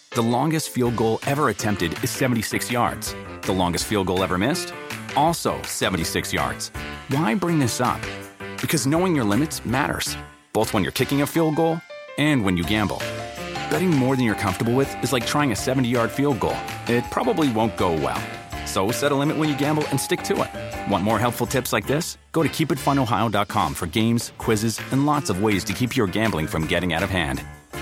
The longest field goal ever attempted is 76 yards. The longest field goal ever missed? Also 76 yards. Why bring this up? Because knowing your limits matters, both when you're kicking a field goal and when you gamble. Betting more than you're comfortable with is like trying a 70-yard field goal. It probably won't go well. So set a limit when you gamble and stick to it. Want more helpful tips like this? Go to keepitfunohio.com for games, quizzes, and lots of ways to keep your gambling from getting out of hand.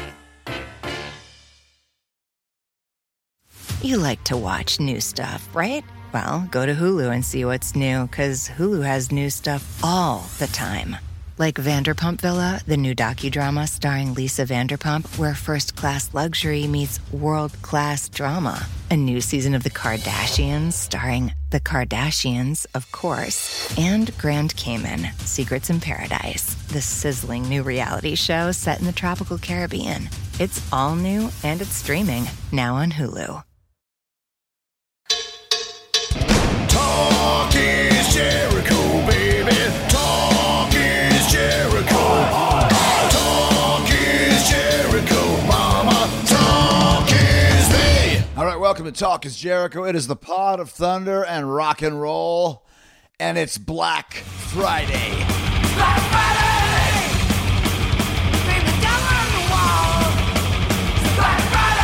You like to watch new stuff, right? Well, go to Hulu and see what's new, because Hulu has new stuff all the time. Like Vanderpump Villa, the new docudrama starring Lisa Vanderpump, where first-class luxury meets world-class drama. A new season of The Kardashians starring The Kardashians, of course. And Grand Cayman, Secrets in Paradise, the sizzling new reality show set in the tropical Caribbean. It's all new and it's streaming now on Hulu. Talk is Jericho, baby. Talk is Jericho. Talk is Jericho, mama. Talk is me. All right, welcome to Talk is Jericho. It is the pod of thunder and rock and roll, and it's Black Friday. Black Friday! Bring the devil on the wall. Black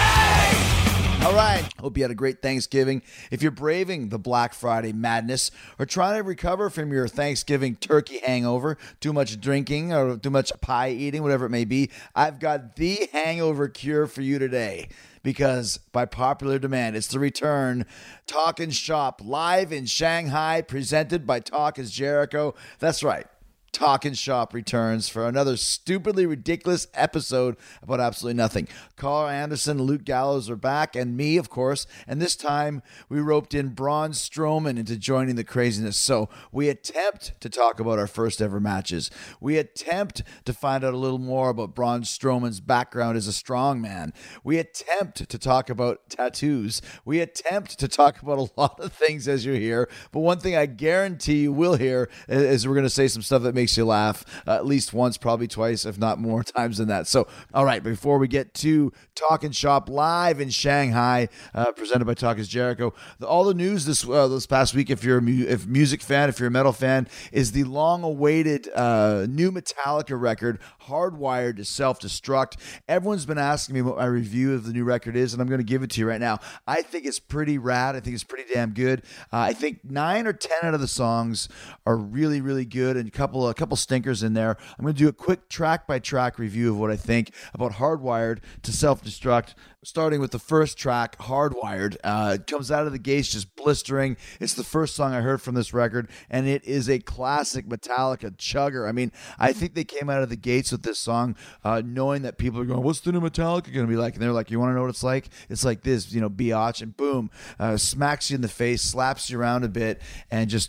Friday! All right, hope you had a great Thanksgiving. If you're braving the Black Friday madness or trying to recover from your Thanksgiving turkey hangover, too much drinking or too much pie eating, whatever it may be, I've got the hangover cure for you today. Because by popular demand, it's the return Talk and Shop live in Shanghai, presented by Talk is Jericho. That's right. Talk and Shop returns for another stupidly ridiculous episode about absolutely nothing. Carl Anderson, Luke Gallows are back, and me, of course. And this time, we roped in Braun Strowman into joining the craziness. So we attempt to talk about our first ever matches. We attempt to find out a little more about Braun Strowman's background as a strongman. We attempt to talk about tattoos. We attempt to talk about a lot of things as you hear. But one thing I guarantee you will hear is we're going to say some stuff that makes you laugh at least once, probably twice, if not more times than that. So, all right, before we get to Talk and Shop live in Shanghai, presented by Talk is Jericho, all the news this past week, if you're a music fan, if you're a metal fan, is the long-awaited new Metallica record, Hardwired to Self-Destruct. Everyone's been asking me what my review of the new record is, and I'm going to give it to you right now. I think it's pretty rad. I think it's pretty damn good. I think 9 or 10 out of the songs are really, really good, and a couple stinkers in there. I'm going to do a quick track-by-track review of what I think about Hardwired to Self-Destruct, starting with the first track, Hardwired. It comes out of the gates just blistering. It's the first song I heard from this record, and it is a classic Metallica chugger. I mean, I think they came out of the gates with this song knowing that people are going, what's the new Metallica going to be like? And they're like, you want to know what it's like? It's like this, biatch, and boom, smacks you in the face, slaps you around a bit, and just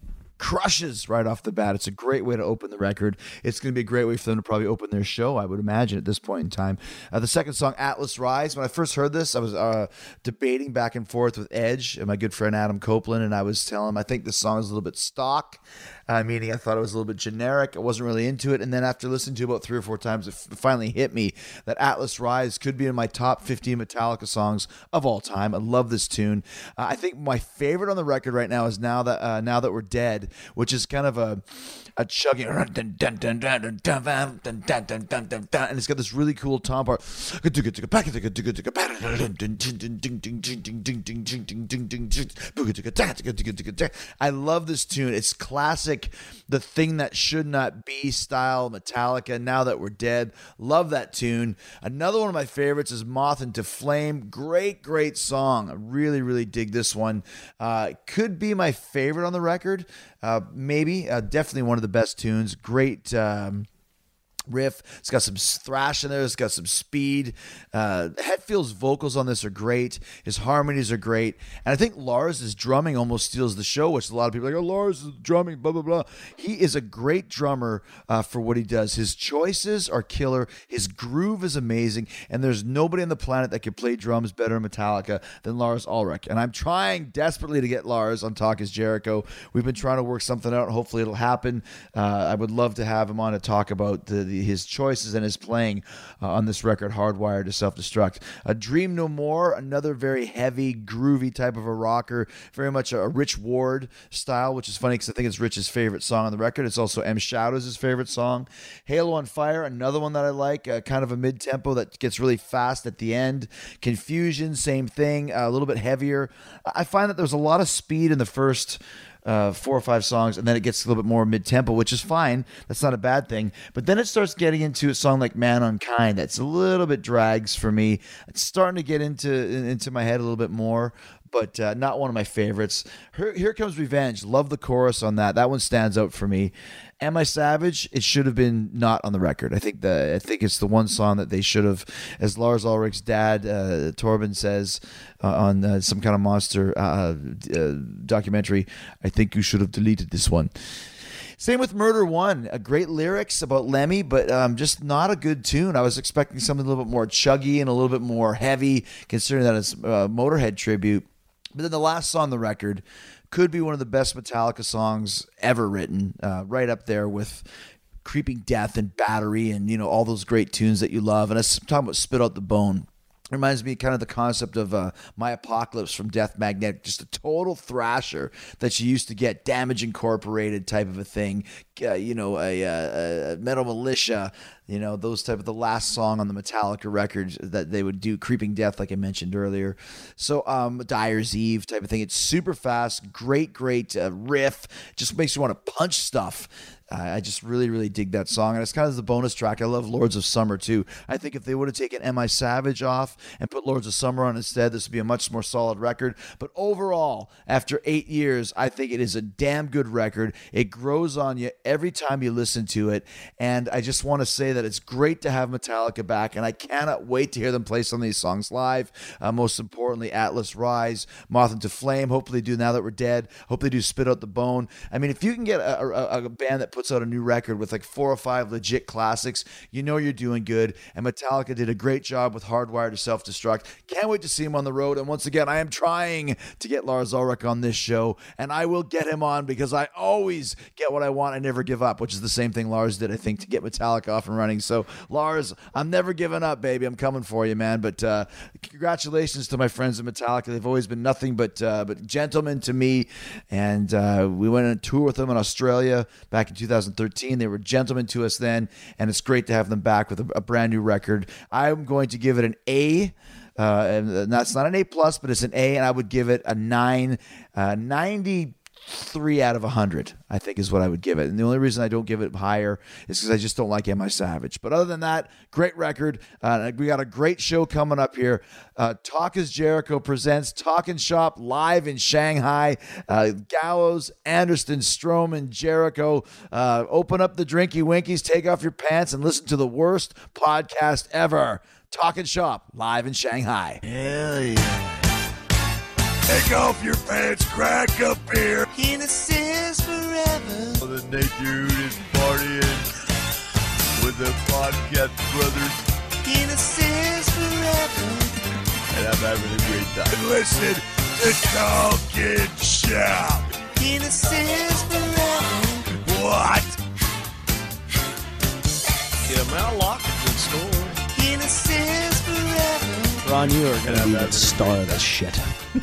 crushes right off the bat. It's a great way to open the record. It's going to be a great way for them to probably open their show, I would imagine, at this point in time. The second song, Atlas Rise. When I first heard this, I was debating back and forth with Edge and my good friend Adam Copeland, and I was telling him I think this song is a little bit stock, meaning I thought it was a little bit generic. I wasn't really into it, and then after listening to it about 3 or 4 times, it finally hit me that Atlas Rise could be in my top 15 Metallica songs of all time. I love this tune. I think my favorite on the record right now is Now That We're Dead, which is kind of a chugging, and it's got this really cool tom part. I love this tune. It's classic, The Thing That Should Not Be style Metallica, Now That We're Dead. Love that tune. Another one of my favorites is Moth into Flame. Great song. I really, really dig this one. Could be my favorite on the record. Maybe. Definitely one of the best tunes. Great riff. It's got some thrash in there. It's got some speed. Hetfield's vocals on this are great. His harmonies are great. And I think Lars' drumming almost steals the show, which a lot of people are like, oh, Lars is drumming, blah, blah, blah. He is a great drummer for what he does. His choices are killer. His groove is amazing. And there's nobody on the planet that can play drums better in Metallica than Lars Ulrich. And I'm trying desperately to get Lars on Talk is Jericho. We've been trying to work something out. Hopefully it'll happen. I would love to have him on to talk about the his choices and his playing on this record, Hardwired to Self-Destruct. Dream No More, another very heavy, groovy type of a rocker, very much a Rich Ward style, which is funny because I think it's Rich's favorite song on the record. It's also M. Shadow's favorite song. Halo on Fire, another one that I like, kind of a mid-tempo that gets really fast at the end. Confusion, same thing, a little bit heavier. I find that there's a lot of speed in the first 4 or 5 songs, and then it gets a little bit more mid-tempo, which is fine. That's not a bad thing. But then it starts getting into a song like Man Unkind that's a little bit drags for me. It's starting to get into my head a little bit more, but not one of my favorites. Here Comes Revenge. Love the chorus on that. That one stands out for me. Am I Savage? It should have been not on the record. I think it's the one song that they should have, as Lars Ulrich's dad, Torben, says on some kind of monster documentary, I think you should have deleted this one. Same with Murder One. Great lyrics about Lemmy, but just not a good tune. I was expecting something a little bit more chuggy and a little bit more heavy, considering that it's a Motorhead tribute. But then the last song on the record could be one of the best Metallica songs ever written, right up there with Creeping Death and Battery and, all those great tunes that you love. And I'm talking about Spit Out the Bone. It reminds me kind of the concept of My Apocalypse from Death Magnetic, just a total thrasher that you used to get, Damage Incorporated type of a thing, a Metal Militia, those type of the last song on the Metallica records that they would do, Creeping Death, like I mentioned earlier. So Dyer's Eve type of thing. It's super fast, great riff, just makes you want to punch stuff. I just really, really dig that song. And it's kind of the bonus track. I love Lords of Summer, too. I think if they would have taken Am I Savage off and put Lords of Summer on instead, this would be a much more solid record. But overall, after 8 years, I think it is a damn good record. It grows on you every time you listen to it. And I just want to say that it's great to have Metallica back, and I cannot wait to hear them play some of these songs live. Most importantly, Atlas Rise, Moth into Flame. Hopefully do Now That We're Dead. Hope they do Spit Out the Bone. I mean, if you can get a band that puts out a new record with like 4 or 5 legit classics, you're doing good. And Metallica did a great job with Hardwired to Self-Destruct. Can't wait to see him on the road. And once again, I am trying to get Lars Ulrich on this show, and I will get him on because I always get what I want. I never give up, which is the same thing Lars did, I think, to get Metallica off and running. So Lars, I'm never giving up, baby. I'm coming for you, man. But congratulations to my friends at Metallica. They've always been nothing but gentlemen to me. And we went on a tour with them in Australia back in 2013. They were gentlemen to us then, and it's great to have them back with a brand new record. I'm going to give it an A. And that's not an A+, but it's an A, and I would give it a 93 out of 100, I think is what I would give it. And the only reason I don't give it higher is because I just don't like Am I Savage. But other than that, great record. We got a great show coming up here. Talk is Jericho presents Talkin' Shop live in Shanghai. Gallows, Anderson, Strowman, Jericho. Open up the drinky winkies, take off your pants, and listen to the worst podcast ever. Talkin' Shop live in Shanghai. Hell yeah. Take off your pants, crack a beer. Innocence forever. The Nate Dude is partying with the Podcast Brothers. Innocence forever. And I'm having a great time. And listen to Talkin' Shop. Innocence forever. What? Yeah, Mount Lockington store. Innocence forever. Ron, you are going to be the star of this shit.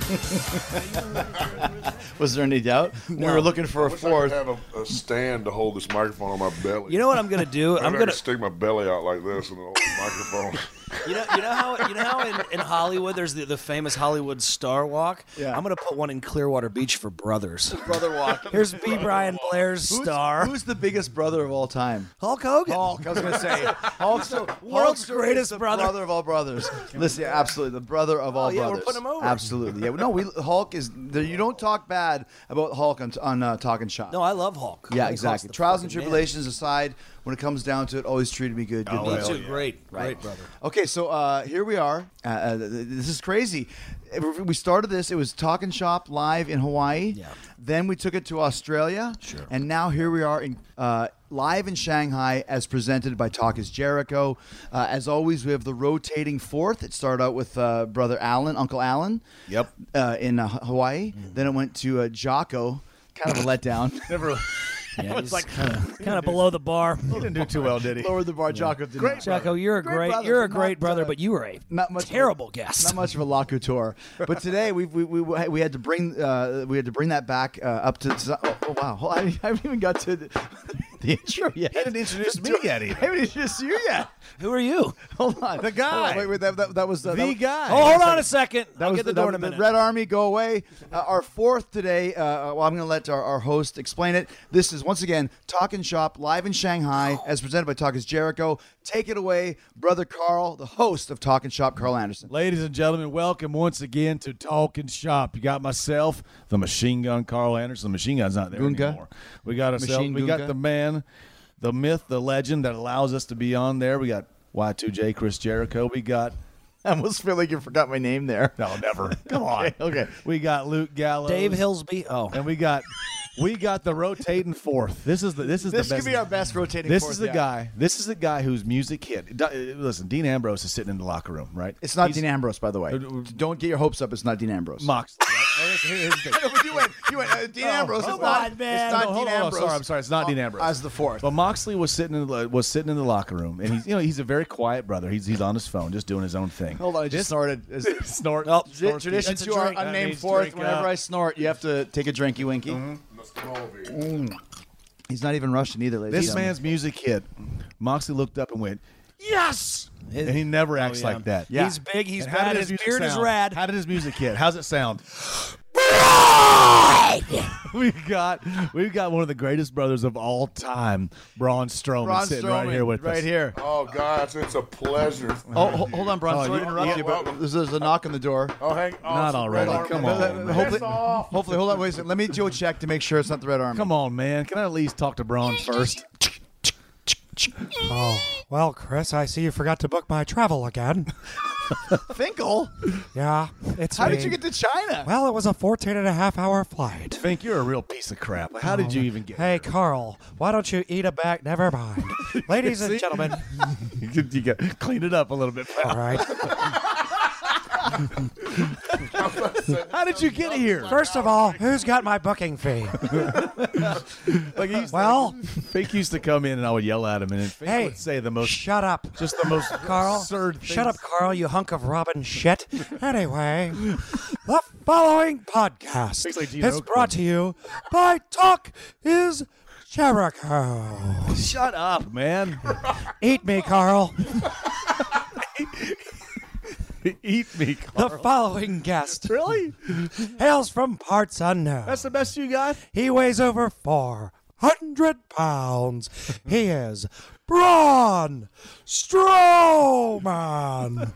Was there any doubt? We were looking for a I fourth. have a stand to hold this microphone on my belly. You know what I'm going to do? I'm going to stick my belly out like this and hold the microphone. You know how in Hollywood there's the famous Hollywood Star Walk? Yeah. I'm going to put one in Clearwater Beach for brothers. Brother walk. Here's B. Brian Blair's star. Who's the biggest brother of all time? Hulk Hogan. Hulk. I was going to say Hulk's the world's greatest brother. of all brothers. Listen, yeah, absolutely, the brother of all yeah, brothers. we're putting him over. Absolutely, yeah. No, Hulk is. You don't talk bad about Hulk on Talkin' Shop. No, I love Hulk. Yeah, Hulk's exactly. the Trials and fucking man. tribulations aside, when it comes down to it, always treated me good. Good Me brother. too. Great brother. Okay, so here we are. This is crazy. We started this. It was Talkin' Shop live in Hawaii. Yeah. Then we took it to Australia. Sure. And now here we are in live in Shanghai as presented by Talk is Jericho. As always, we have the rotating fourth. It started out with brother Alan, Uncle Alan. Yep. In Hawaii. Then it went to Jocko. Kind of a letdown. Yeah, he's like kind of below the bar. He didn't do too well, did he? Lowered the bar. Jocko did not. Jocko, you're a great brother, but you were a terrible guest. Not much of a locutor. But today we had to bring that back up to. Oh wow! I haven't even got to the intro yet. He didn't introduce me yet either. I haven't introduced you yet. Who are you? Hold on. The guy. Hold on, wait, that was the guy. Oh, hold on a second. That I'll was get the door in a minute. The Red Army, go away. Our fourth today, well, I'm going to let our host explain it. This is, once again, Talkin' Shop, live in Shanghai, as presented by Talk is Jericho. Take it away, Brother Carl, the host of Talkin' Shop, Carl Anderson. Ladies and gentlemen, welcome once again to Talkin' Shop. You got myself, the Machine Gun Carl Anderson. The Machine Gun's not there anymore. We got ourselves, we got the man, the myth, the legend that allows us to be on there. We got Y2J, Chris Jericho. We got... I almost feel like you forgot my name there. No, never. Come on. Okay. We got Luke Gallows. Dave Hillsby. Oh. And we got the rotating fourth. This is the best. This could be our best rotating This fourth. is the guy. This is the guy whose music hit. Listen, Dean Ambrose is sitting in the locker room, right? It's not Dean Ambrose, by the way. Don't get your hopes up. It's not Dean Ambrose. Mox. Here's the thing. You went Dean Ambrose. come It's not, on, man. It's not No, Dean Ambrose. I'm sorry. It's not Dean Ambrose. As the fourth. But Moxley was sitting in the locker room, and he's a very quiet brother. He's on his phone, just doing his own thing. Hold on, I just snorted. Snort. Oh, Tradition That's a to our drink. That unnamed means fourth. drink Whenever up. I snort, you have to take a drinky winky. He's not even Russian either, ladies. This and gentlemen. man's music hit. Moxley looked up and went, "Yes!" And he never acts like that. Yeah. He's big. He's And how bad. did His music beard is sound? rad. How did his music hit? How's it sound? We've got one of the greatest brothers of all time, Braun Strowman, Braun sitting right Strowman, here with us. right here. Oh, gosh, it's a pleasure. Oh, hold on, Braun. Sorry to interrupt yeah, you, but welcome. there's a knock on the door. Oh, hang on. Not already. Come on. Hopefully, hold on. Wait a second. Let me Joe check to make sure it's not the Red Army. Come on, man. Can I at least talk to Braun first? Oh, well, Chris, I see you forgot to book my travel again. Finkel. Yeah, it's How me. did you get to China? Well, it was a 14.5-hour flight. Fink, you're a real piece of crap. How did you even get Hey, Carl, why don't you eat a bag? Never mind. Ladies and gentlemen. you got clean it up a little bit, pal. All right. How did you get here? First of all, who's got my booking fee? Well, Fink used to come in and I would yell at him, and Fink hey, would say the most, shut up. just the most Carl, absurd things. shut up, Carl, you hunk of robin shit. Anyway, the following podcast Thanks like Gene is Okerlund. brought to you by Talk is Jericho. Shut up, man. Eat me, Carl. Eat me, Carl. The following guest Really? hails from parts unknown. That's the best you got? He weighs over 400 pounds. He is Braun Strowman.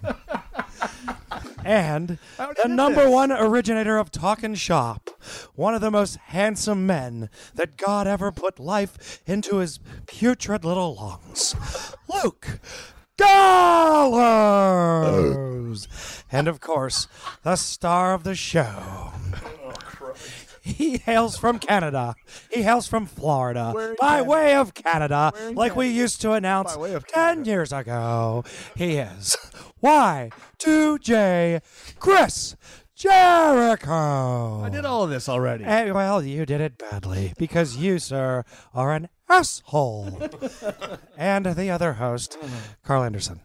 And the number one originator of Talkin' Shop, one of the most handsome men that God ever put life into his putrid little lungs, Luke Gallows. And of course, the star of the show. He hails from Canada. He hails from Florida. By way of Canada, like we used to announce 10 years ago. He is Y2J Chris Jericho. I did all of this already. Well, you did it badly because you, sir, are an asshole. And the other host, Carl Anderson.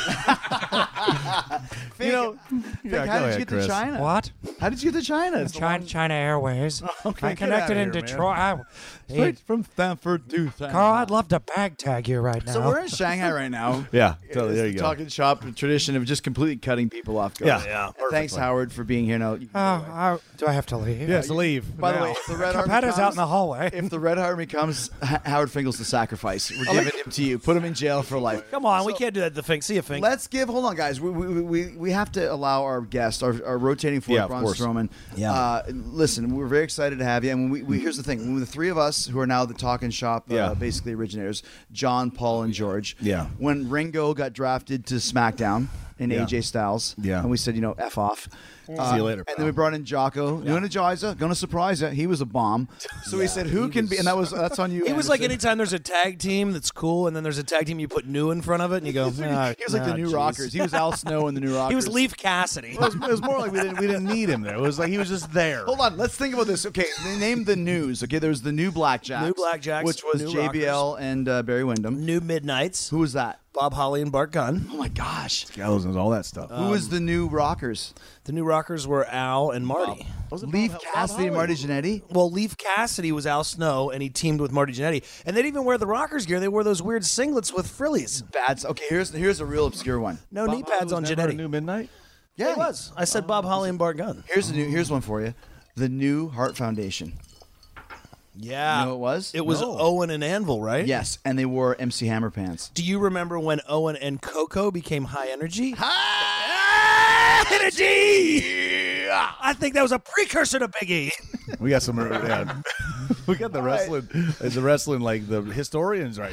Fink, how how did you get to China? What? How did you get to China? It's China Airways. Okay, I get connected outta in here, Detroit. straight from Stanford to Shanghai. Carl, I'd love to bag tag you right now. So we're in Shanghai right now. Yeah, totally. It's There the you go. Talking Shop tradition of just completely cutting people off. Yeah. Thanks, Howard, for being here. Now, Do I have to leave? Yes, leave. by the now. way, if the Red Army Competitor's comes, out in the hallway. if the Red Army comes, Howard Finkel's the sacrifice. We're giving him to you. Put him in jail for life. Come on, we can't do that to Fink. See you, Fink. Let's give. Hold on, guys. We have to allow our guest, our rotating fourth, Yeah, of Braun course. Strowman. Yeah. Listen, we're very excited to have you. And here's the thing: when the three of us who are now the Talkin' Shop, basically originators, John, Paul, and George. Yeah. When Ringo got drafted to SmackDown. and AJ Styles. Yeah. And we said, F off. See you later, And pal. then we brought in Jocko. You energizer, gonna surprise you. He was a bomb. So we said, who can be? And that's on you. He was like Anderson. anytime there's a tag team that's cool, and then there's a tag team you put new in front of it, and you go. He was like the New geez." Rockers. He was Al Snow in the New Rockers. He was Leaf Cassidy. It was more like we didn't need him there. It was like he was just there. Hold on, let's think about this. Okay, they named the news. Okay, there was the new Blackjacks. New Blackjacks, which was New JBL and Barry Windham. New Midnights. Who was that? Bob Holly and Bart Gunn. Oh my gosh. Gallows knows all that stuff. Who was the new Rockers? The New Rockers were Al and Marty. Leaf Cassidy and Marty Jannetty? Well, Leaf Cassidy was Al Snow, and he teamed with Marty Jannetty. And they didn't even wear the Rockers gear. They wore those weird singlets with frillies. Bad. Okay, here's a real obscure one. No knee pads on Jannetty. New Midnight? Yeah, It was. I said Bob Holly and Bart Gunn. Here's one for you. The new Heart Foundation. Yeah. You know what it was? It was Owen and Anvil, right? Yes, and they wore MC Hammer pants. Do you remember when Owen and Coco became High Energy? High Energy! I think that was a precursor to Biggie. We got some. Yeah. We got the wrestling. There's the wrestling like the historians right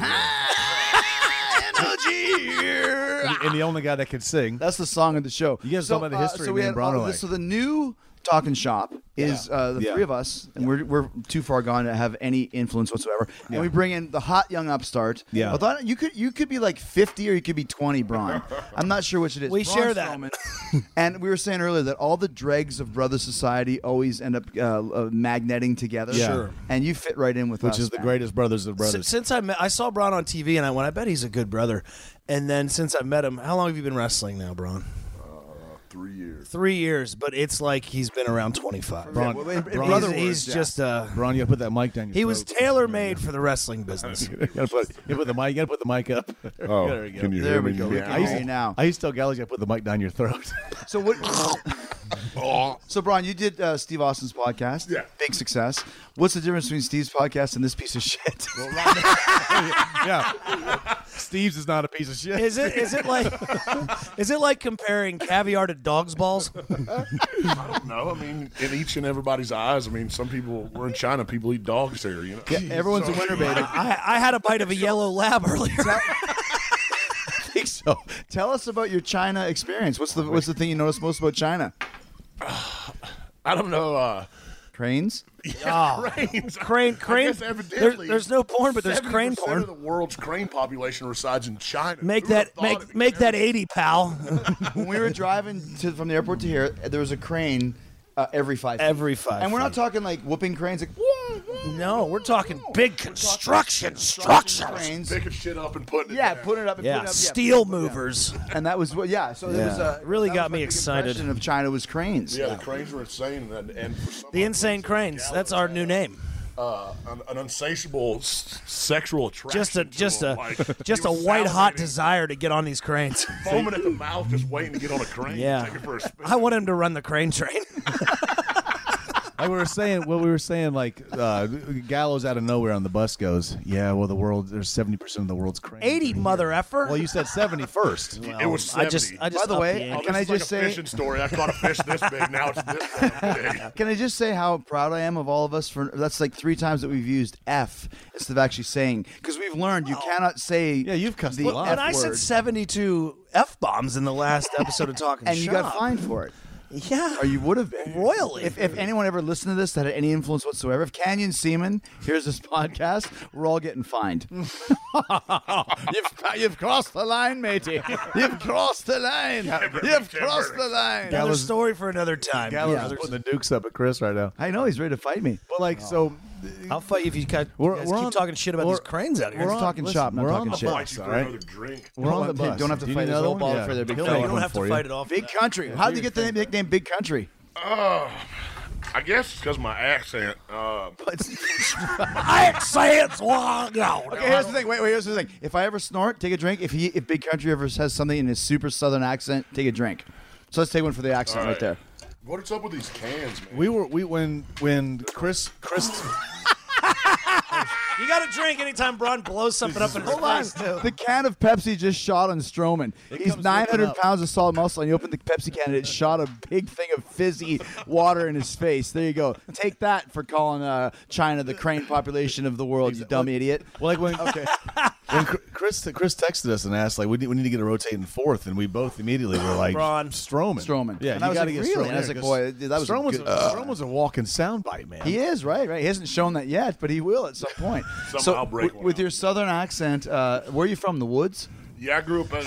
here. And the only guy that could sing. That's the song of the show. You guys talk about the history. So we had Brown all this. So the new Talking Shop is the three of us, and we're too far gone to have any influence whatsoever. And we bring in the hot young upstart. Yeah. I thought you could be like 50 or you could be 20, Braun. I'm not sure which it is. We Braun share that. Strowman. And we were saying earlier that all the dregs of Brother Society always end up magneting together. Yeah. Sure. And you fit right in with us. Which is the man. greatest brothers of brothers. Since I saw Braun on TV, and I went, I bet he's a good brother. And then since I met him, how long have you been wrestling now, Braun? 3 years. 3 years, but it's like he's been around 25. Braun, He's just Braun, you gotta put that mic down your he throat. was tailor-made for the wrestling business. You gotta put the mic up. Oh, There we go. can you There hear we me? go. We Yeah. can hear you now. I used to tell Gallows you gotta put the mic down your throat. So what? So Braun, you did Steve Austin's podcast. Yeah. Big success. What's the difference between Steve's podcast and this piece of shit? Yeah. Steve's is not a piece of shit. Is it like comparing caviar to dog's balls? I don't know. I mean, in each and everybody's eyes. I mean, some people, we're in China, people eat dogs there, you know. Yeah, everyone's a winner, baby. I had a bite of a yellow lab earlier. I think so. Tell us about your China experience. What's the thing you noticed most about China? I don't know. Cranes? Cranes. Crane. I guess evidently, There's no porn, but there's crane 70% porn. of the world's crane population resides in China. Make Who would've that thought it? make that 80, pal. When we were driving from the airport to here, there was a crane every 5 feet. Every 5 And we're not feet. talking like whooping cranes. Like, No, we're talking big construction structures. structures. Cranes. Picking shit up and putting it Yeah, down. putting it up. And Yeah, putting it up. steel movers. And that was what. Yeah. So there was Yeah. Really that got was my me big excited. impression of China was cranes. Yeah, the cranes were insane. And for some The odd insane reason, cranes. Gallows That's our had, new name. An insatiable sexual attraction. Just to a him. Like, just he a was white hot salivating, desire to get on these cranes. foaming at the mouth, just waiting to get on a crane. Yeah. Take it for a spin. I want him to run the crane train. Like we were saying, like Gallows out of nowhere on the bus goes, yeah, well, there's 70% of the world's cranes. 80, mother effer. Well, you said 70 first. It was 70. I just By the upped way, ante. can I This is just like a say? fishing story. I caught a fish this big. Now it's this big. Can I just say how proud I am of all of us for that's like 3 times that we've used F instead of actually saying, because we've learned you cannot say Yeah, you've cussed the a lot. F And I said word, 72 F-bombs in the last episode of Talking and you got Shop. fined for it. Yeah. Or you would have been. Royally. If anyone ever listened to this that had any influence whatsoever, if Canyon Seaman hears this podcast, we're all getting fined. You've crossed the line, matey. You've crossed the line. You've crossed the line. Another story for another time. Gallows is putting the dukes up at Chris right now. I know he's ready to fight me. But like, so I'll fight you if you guys We're keep on- talking shit about we're- these cranes out here. We're talking shop, not we're on talking the shit. Fight you all for right? another drink. We're on the bus. Don't have to Do you fight need his another old one? ball Yeah. for their big He'll No, make you don't one have for to you. fight it off. Big country. How did you get the nickname Big Country? I guess it's because my accent. Accents, wow. Okay, here's the thing. Wait, here's the thing. If I ever snort, take a drink. If Big Country ever says something in his super southern accent, take a drink. So let's take one for the accent All right right. there. What's up with these cans, man? When Chris You got to drink anytime Braun blows something up in his face, too. The can of Pepsi just shot on Strowman. He's comes 900 ripping up. pounds of solid muscle, and you open the Pepsi can, and it shot a big thing of fizzy water in his face. There you go. Take that for calling China the crane population of the world, you dumb idiot. well, like when And Chris texted us and asked, like, we need to get a rotating fourth, and we both immediately were like, Braun Strowman. Yeah, And you I was got to like, get really? Strowman. And I was like, boy, that was Strowman's a walking soundbite, man. He is, right. He hasn't shown that yet, but he will at some point. Somehow I'll break one with out. your southern accent, where are you from? The woods? Yeah, I grew up in.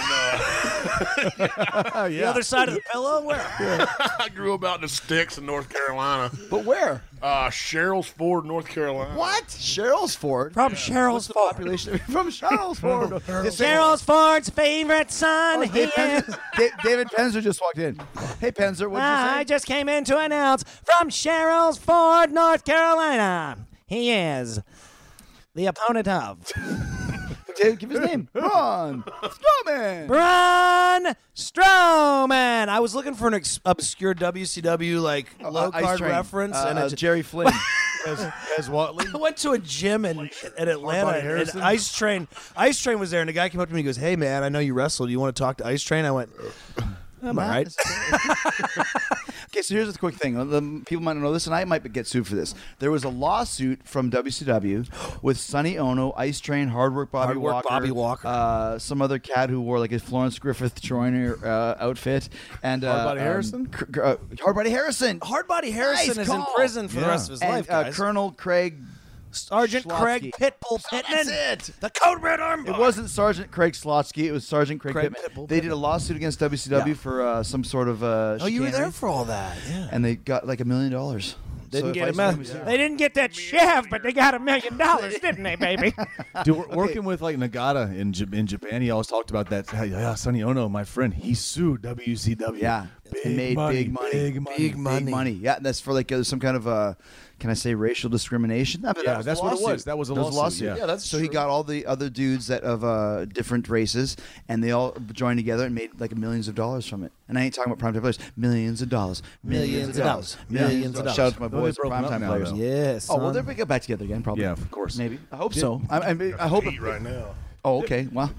The other side of the pillow? Where? I grew up out in the sticks in North Carolina. But where? Cheryl's Ford, North Carolina. What? Cheryl's Ford? From Cheryl's Ford. Population from Cheryl's Ford. Cheryl's Ford's favorite son. Hey, Penzer, David Penzer just walked in. Hey, Penzer, what'd you say? I just came in to announce from Cheryl's Ford, North Carolina. He is the opponent of David, give his name. Braun Strowman. Braun Strowman. I was looking for an obscure WCW low Ice card Train. reference, and it Jerry Flynn. As Watley. I went to a gym in Atlanta, and Harrison? Ice Train was there, and the guy came up to me and goes, "Hey, man, I know you wrestle. Do you want to talk to Ice Train?" I went, "Am I right?" Okay, so here's the quick thing. People might not know this, and I might get sued for this. There was a lawsuit from WCW with Sonny Ono, Ice Train, Hard Work Bobby Walker, some other cat who wore like a Florence Griffith Joyner outfit, and Hardbody Harrison? Hardbody Harrison. Hardbody Harrison Nice is in call. prison for the rest of his And life, guys. Colonel Craig. Sergeant Craig Schlotsky. Pitbull Pittman. That's it. The Code Red Armbar. It wasn't Sergeant Craig Slotsky. It was Sergeant Craig Craig Pittman. Pitbull They did a Pittman. lawsuit against WCW for some sort of Oh, you were there chicanery, for all that. Yeah. and they got like $1 million. Didn't get him. him. They didn't get that shaft, but they got $1 million, didn't they, baby? Dude, working with like Nagata in Japan, he always talked about that. Yeah, Sonny Ono, my friend, he sued WCW. Yeah, he made big money. Big money. Yeah, that's for like some kind of can I say racial discrimination? I mean, Yeah, that was that's the what it lawsuit. was. That was a There lawsuit, yeah. that's so he got all the other dudes that of different races, and they all joined together and made like millions of dollars from it. And I ain't talking about primetime players. Millions of dollars. Millions of dollars. Millions of dollars. Shout out to my Well, boys, they broke them up primetime now, players. though. Yes. Oh well, they'll get back together again, probably. Yeah, of course. Maybe. I hope so. I hope. Eat right now. Oh, okay. Well,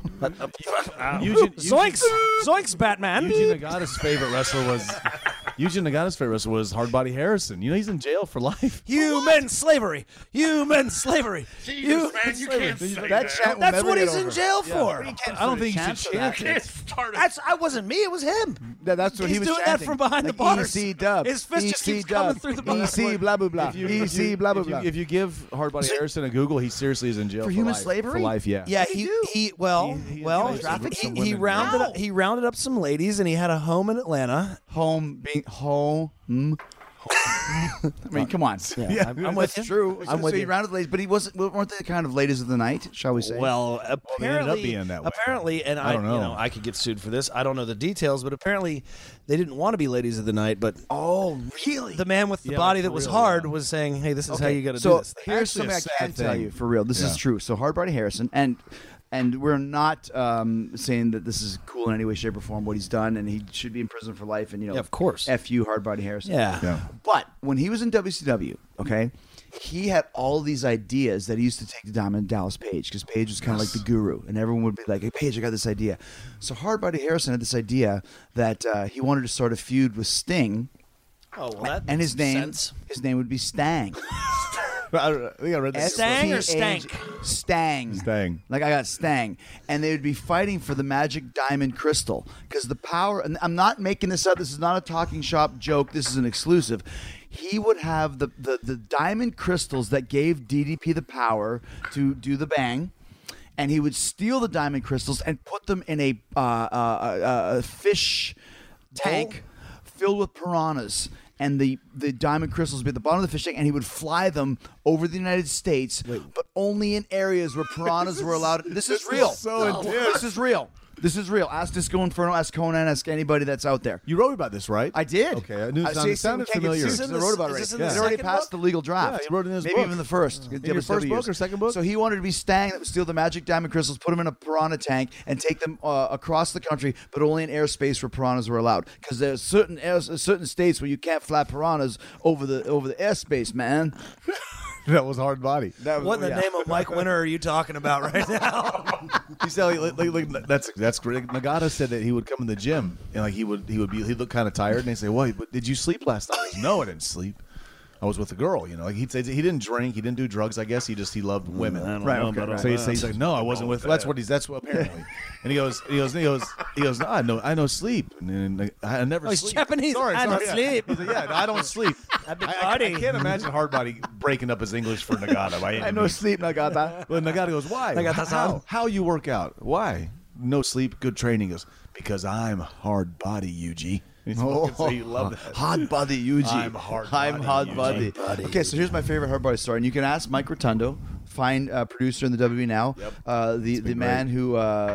Zoinks! Zoinks, Batman! Eugene Nagata's favorite wrestler was Hardbody Harrison. You know, he's in jail for life. Human slavery. Human slavery. Jesus, man, you can't say that that. chat will That's never what get he's in over. jail for. I don't think you should chant Can't it. start it. I wasn't me. It was him. That's what He's he was doing that chanting. from behind the Like bars. EC dub. His fist just keeps dub. coming through the bars. EC blah blah blah. EC blah blah blah. If you give Hardbody Harrison a Google, he seriously is in jail for human life. slavery? For life, yeah. Yeah, he rounded up some ladies, and he had a home in Atlanta. Home being home. I mean, come on. Yeah, I'm with you. True. I'm with so he you. rounded ladies, but he weren't they the kind of ladies of the night, shall we say? Well, they ended up apparently, being that way. and I don't know. I could get sued for this. I don't know the details, but apparently, they didn't want to be ladies of the night. But oh, really? the man with the Yeah, body like, that for was real, hard yeah. was saying, "Hey, this is how you got to so do this." here's Actually, something a I sad can tell thing. you for real. This is true. So Hardbody Harrison, and we're not saying that this is cool in any way, shape, or form what he's done, and he should be in prison for life. And Yeah, of course. F you, Hardbody Harrison. Yeah. But when he was in WCW, okay, he had all these ideas that he used to take to Diamond Dallas Page, because Page was kind of like the guru, and everyone would be like, "Hey, Page, I got this idea." So Hardbody Harrison had this idea that he wanted to start a feud with Sting, Oh, well, that and makes his name sense. would be Stang. I think I read that. Stang or S-T-A-N-G. Stank? Stang. Stang. Like I got Stang. And they would be fighting for the magic diamond crystal. Because the power, and I'm not making this up, this is not a talking shop joke, this is an exclusive. He would have the diamond crystals that gave DDP the power to do the bang. And he would steal the diamond crystals and put them in a fish tank filled with piranhas. And the diamond crystals would be at the bottom of the fish tank, and he would fly them over the United States, but only in areas where piranhas were allowed. This is real. so intense. This is real. This is real. Ask Disco Inferno, ask Conan, ask anybody that's out there. You wrote about this, right? I did. Okay, I knew it see, sounded we can't get familiar. sued 'cause Is I this wrote in about the- it. is this in It the already second passed book? the legal draft. Yeah, he wrote it in his Maybe book. even the first. In your first book or second book? So he wanted to be Stang that would steal the magic diamond crystals, put them in a piranha tank, and take them across the country, but only in airspace where piranhas were allowed. Because there's certain states where you can't fly piranhas over the airspace, man. That was Hardbody. What in the name of Mike Winter are you talking about right now? He said, like, that's great. Nagata said that he would come in the gym and like he'd look kind of tired, and they say, "What? Did you sleep last night?" He goes, "No, I didn't sleep. I was with a girl. Like he'd say he didn't drink, he didn't do drugs. I guess he loved women. So he's like, no, I wasn't with. That's what apparently. And he goes, no, I know sleep, and I never. He's sleep. Japanese. I don't sleep. He's like, yeah, I don't sleep. I can't imagine Hardbody breaking up his English for Nagata. I know sleep, Nagata. Well, Nagata goes, why? How you work out? Why? No sleep, good training. He goes, because I'm Hardbody, Yuji. So you love that. Hard body, Yuji. I'm hard body. Okay, so here's my favorite hard body story, and you can ask Mike Rotundo, fine producer in the WWE now, the man who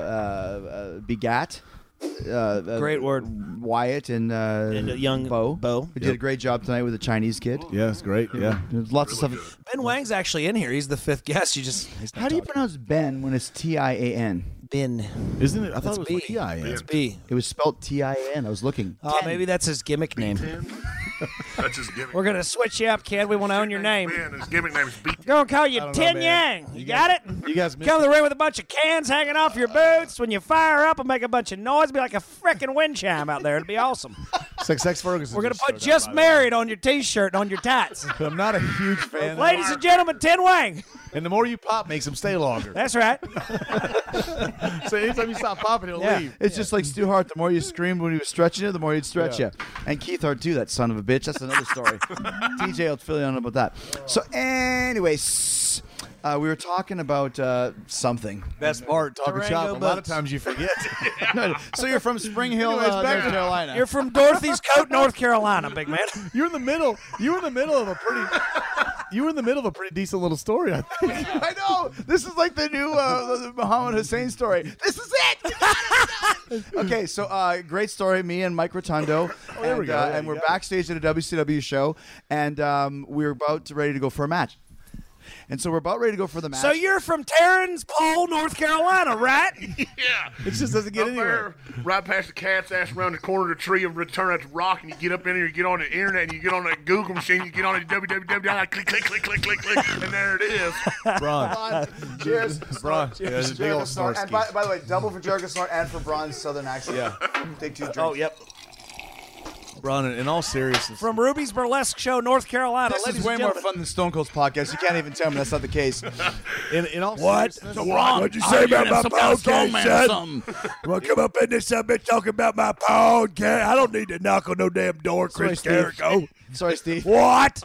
begat. Great word. Wyatt and young Bo. Who did a great job tonight with the Chinese kid. Yeah, it's great. Yeah, there's lots of stuff. Ben Wang's actually in here. He's the fifth guest. How do you pronounce Ben when it's Tian? Ben. Isn't it? I thought It's it was B. T-I-N. It's B. It was spelled Tin. I was looking. Oh, maybe that's his gimmick name. That's his gimmick. We're going to switch you up, kid. We want to own your name. Man, his gimmick name is Beat. Going to call you Tin Yang. You got it? You guys Come to the ring with a bunch of cans hanging off your boots. When you fire up and make a bunch of noise, be like a frickin' wind chime out there. It'd be awesome. Sex Ferguson. We're going to put Just Married on your T-shirt and on your tats. I'm not a huge fan. Ladies and gentlemen, Tin Wang. And the more you pop makes him stay longer. That's right. So anytime you stop popping, he'll leave. It's just like Stu Hart. The more you screamed when he was stretching you, the more he'd stretch you. And Keith Hart too, that son of a bitch. That's another story. TJ will fill you in about that. So anyways, we were talking about something. Best part, talking Durango shop. A lot of boats. times you forget. So you're from Spring Hill, North Carolina. You're from Dorothy's Coat, North Carolina, big man. You're in the middle. You were in the middle of a pretty. You were in the middle of a pretty decent little story, I think. I know. This is like the new Muhammad Hussein story. This is it. Okay, so great story. Me and Mike Rotundo, and we're backstage at a WCW show, and we're about ready to go for a match. And so we're about ready to go for the match. So you're from Terrence Pole, North Carolina, right? Yeah. It just doesn't get up anywhere. There, right past the cat's ass around the corner of the tree and return that rock, and you get up in there, you get on the internet, and you get on that Google machine, you get on the www, click, click, click, click, click, click, and there it is. Braun. Cheers. Braun. Yeah, Cheers. big old snort And by the way, double for Jurgen Snort and for Braun's southern accent. Yeah. Take 2 drinks. Oh, yep. Braun, in all seriousness. From Ruby's Burlesque Show, North Carolina. This ladies is way and more gentlemen. fun than Stone Cold's podcast. You can't even tell me that's not the case. In all What? seriousness. So what'd you say about my podcast, son? Well, come up in this bitch talking about my podcast. I don't need to knock on no damn door, Chris Jericho. Sorry, Steve. What?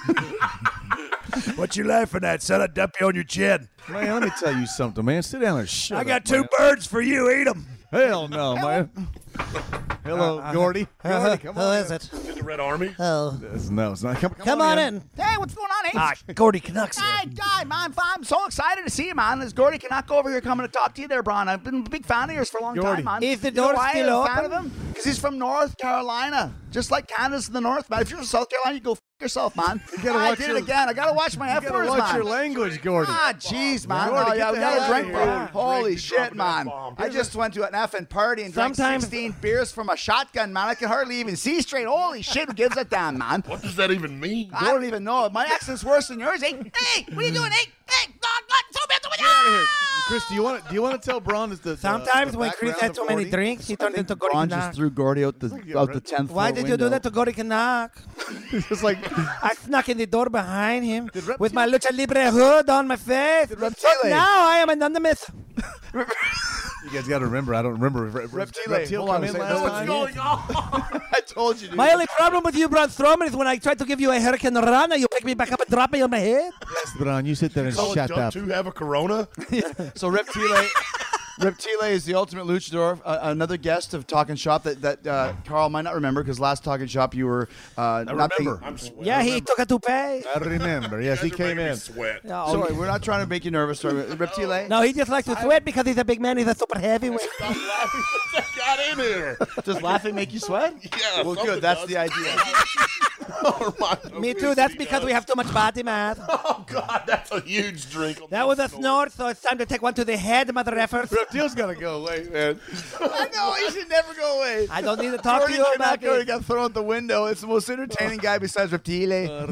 What you laughing at, son? I dump you on your chin. Man, let me tell you something, man. Sit down and shut I up, got 2 man. birds for you. Eat them. Hell no, man. Hello, Gordy. Gordy, come on. Who is it? In the Red Army. Oh. No, it's not. Come on in. Hey, what's going on, Ace? Gordy Canucks here. Hi, man. I'm so excited to see you, man. There's Gordy Canuck over here coming to talk to you there, Braun. I've been a big fan of yours for a long Gordy. time, man. Is the You know door why still I'm a fan of open? him? Because he's from North Carolina. Just like Canada's in the north, man. If you're from South Carolina, you go yourself, man. gotta I watch did your- it again. I got to watch my You F gotta words, watch man. your language, Gordy. Ah, jeez, man. Gordy, Oh, get yeah, the we hell got a outta drink, here. bro. Holy Drink, shit, dropping that man. bomb. I just went to an effing party and drank Sometimes- 16 beers from a shotgun, man. I can hardly even see straight. Holy shit, who gives a damn, man? What does that even mean? I don't even know. My accent's worse than yours. Hey, what are you doing? Hey, Chris, do you want to tell Braun the Sometimes the when Chris background had of too many Gordy? drinks, he turned into Gordy Braun just Canuck. threw Gordy out the 10th Why floor did you do window. that to Gordy Canuck? It's like I snuck in the door behind him Reptile- with my lucha libre hood on my face. But Reptile- now I am an anonymous. you guys got to remember. I don't remember. Reptile, hold on come a in second. last What's time. going on? I told you, dude. My only problem with you, Braun Strowman, is when I try to give you a hurricane run, and you pick me back up and drop me on my head. Yes, Braun, you sit there and Call it shut Jump up. 2 have a Corona? So Reptile is the ultimate luchador. Another guest of Talking Shop that Carl might not remember because last Talking Shop you were not remember. I'm sweating. Yeah, he took a toupee. I remember. Yes, he came in. Sweat. Sorry, we're not trying to make you nervous. Sorry, Reptile. No, he just likes to sweat because he's a big man. He's a super heavyweight. Stop laughing since I got in here. Does laughing make you sweat? Yeah, Well, something good. That's does. the idea. Oh, my Me too. That's because we have too much body mass. Oh, God, that's a huge drink. That was a snort, so it's time to take one to the head, mother effers. Reptile's got to go away, man. I know he should never go away. I don't need to talk to Gordy you about Canuck already it. got thrown out the window. It's the most entertaining guy besides Reptile.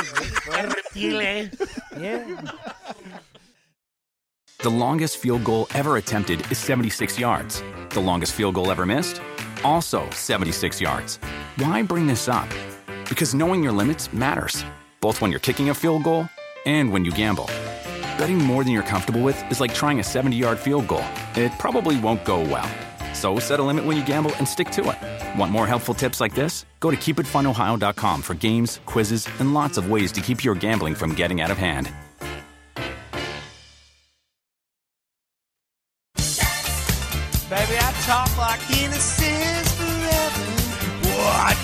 Yeah. The longest field goal ever attempted is 76 yards. The longest field goal ever missed? Also 76 yards. Why bring this up? Because knowing your limits matters, both when you're kicking a field goal and when you gamble. Betting more than you're comfortable with is like trying a 70-yard field goal. It probably won't go well. So set a limit when you gamble and stick to it. Want more helpful tips like this? Go to keepitfunohio.com for games, quizzes, and lots of ways to keep your gambling from getting out of hand. Baby, I talk like innocence forever. What?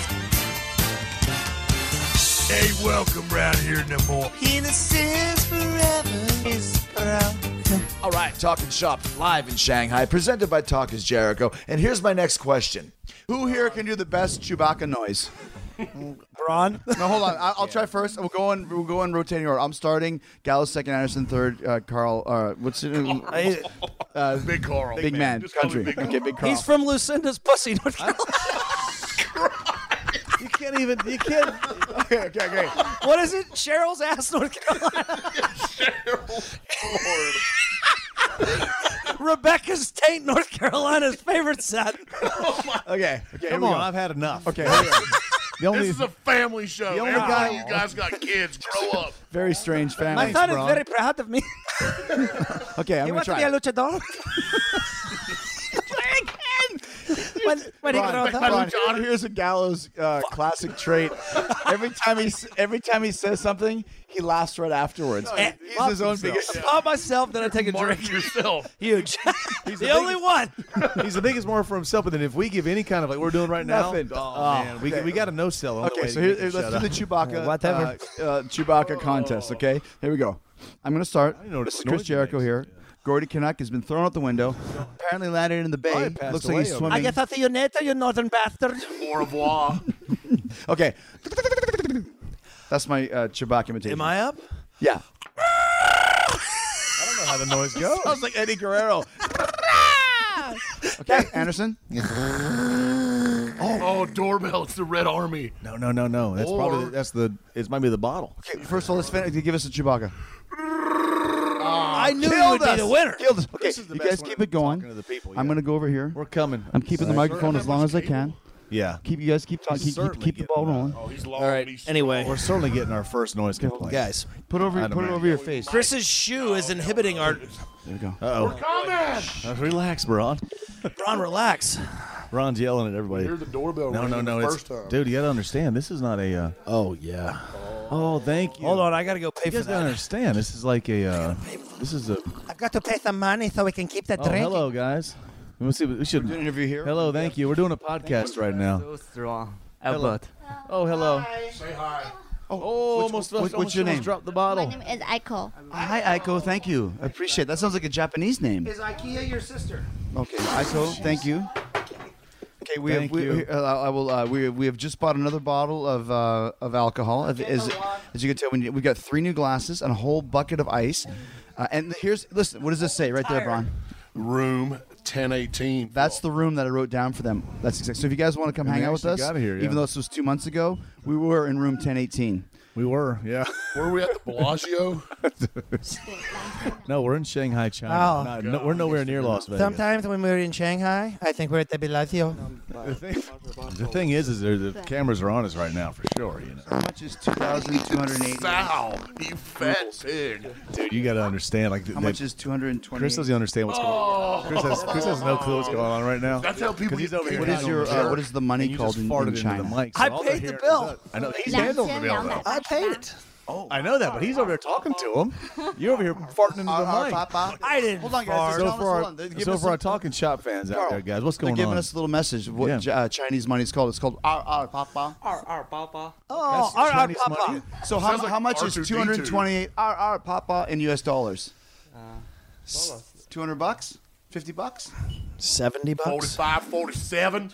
Hey, welcome round here no more. Innocence forever is proud. All right, Talking Shop live in Shanghai, presented by Talk is Jericho. And here's my next question. Who here can do the best Chewbacca noise? Braun? No, hold on. I'll try first. We'll go in rotating order. I'm starting. Gallows second, Anderson third, Carl. What's his name? Big Carl. Big man. Just call me Country. Big Carl. Okay, Big Carl. He's from Lucinda's Pussy, North Carolina. You can't even. You can't. Okay. What is it? Cheryl's ass, North Carolina. Rebecca's taint, North Carolina's favorite son. Okay. Come on, I've had enough. Okay. Here we go. This is a family show. the only Every guy- time you guys got kids, grow up. Very strange My family. son is very proud of me. Okay, I'm You gonna want to try. be a luchador? When he grows up. Ron, here's a Gallows classic trait. Every time he says something, he laughs right afterwards. He's his own biggest. Pop myself, then I take a Mark drink. yourself. Huge. He's the only one. He's the biggest more for himself, but then if we give any kind of like we're doing right now, Nothing. man, we got a no sell. Okay, so let's do the Chewbacca. Whatever. Chewbacca contest. Okay, here we go. I'm gonna start. know what This is the Chris noise Jericho makes. here. Gordy Canuck has been thrown out the window. Apparently landed in the bay. passed Looks like away he's over swimming. I get the Uneta, you northern bastard. Au revoir. Okay. That's my Chewbacca imitation. Am I up? Yeah. I don't know how the noise goes. Sounds like Eddie Guerrero. Okay, Anderson. Oh, doorbell. It's the Red Army. No. That's probably it might be the bottle. Okay, first of all, let's give us a Chewbacca. I knew you would be the winner. Killed us. Okay, This is the you best guys one keep of it going. talking to the people, I'm yeah. gonna go over here. We're coming. I'm keeping the microphone as long as I can. Yeah. You guys keep talking. Certainly Keep the ball getting rolling. Oh, he's long. All right. He's Anyway, We're certainly getting our first noise complaint. guys, Put it over your face. Chris's shoe is inhibiting our. There we go. Uh-oh. Relax, Braun. Braun, relax. Ron's yelling at everybody. Hear the doorbell No, ringing the it's, first time. dude, you gotta understand. This is not a. Oh yeah. Oh, thank you. Hold on, I gotta go pay You for guys gotta that. understand. This is like a. This is a. I've got to pay some money so we can keep the Oh, hello, guys. Let's see. We should. Do an interview here. Hello, thank you. We're doing a podcast right now. Albert. Oh, hello. Say hi. Oh, almost what's your name? Dropped the My bottle. name is Aiko. Hi, Aiko. Thank you. I appreciate it. That sounds like a Japanese name. Is IKEA your sister? Okay, Aiko. Thank you. Okay, we Thank you. we have just bought another bottle of alcohol. As you can tell, we've got 3 new glasses and a whole bucket of ice. And listen. What does this say right there, Bron? Room 1018. That's the room that I wrote down for them. That's exactly. So if you guys want to come And hang we out with actually us, got it here, yeah. even though this was 2 months ago, we were in room 1018. We were, yeah. Where are we at? The Bellagio? No, we're in Shanghai, China. Oh. No, we're nowhere near Las Vegas. Sometimes when we're in Shanghai, I think we're at the Bellagio. The thing is the cameras are on us right now for sure. You know, How much is 2,280? Sal, you fat pig. dude, you got to understand. Like, How much is 220? Chris doesn't understand what's going on. Chris has no clue what's going on right now. That's how people He's get over here. What is your what is the money And you called just in farted in China? into the mic. I all paid they're the hearing bill. is that. I know he's handling the bill though. I paid it. Oh, I know that, but he's over there talking to him. You're over here farting into the mic. I didn't Hold on, guys. fart. They're So telling us- for hold our, on. They're so giving us for our some- talking shop fans out Carl, there, guys, what's They're going giving on? us a little message of what Chinese money is called. It's called papa. Oh, That's Chinese Papa. money? So Sounds how like much is R2D2. 228 papa in US dollars? $200? $50? $70. 45, 47.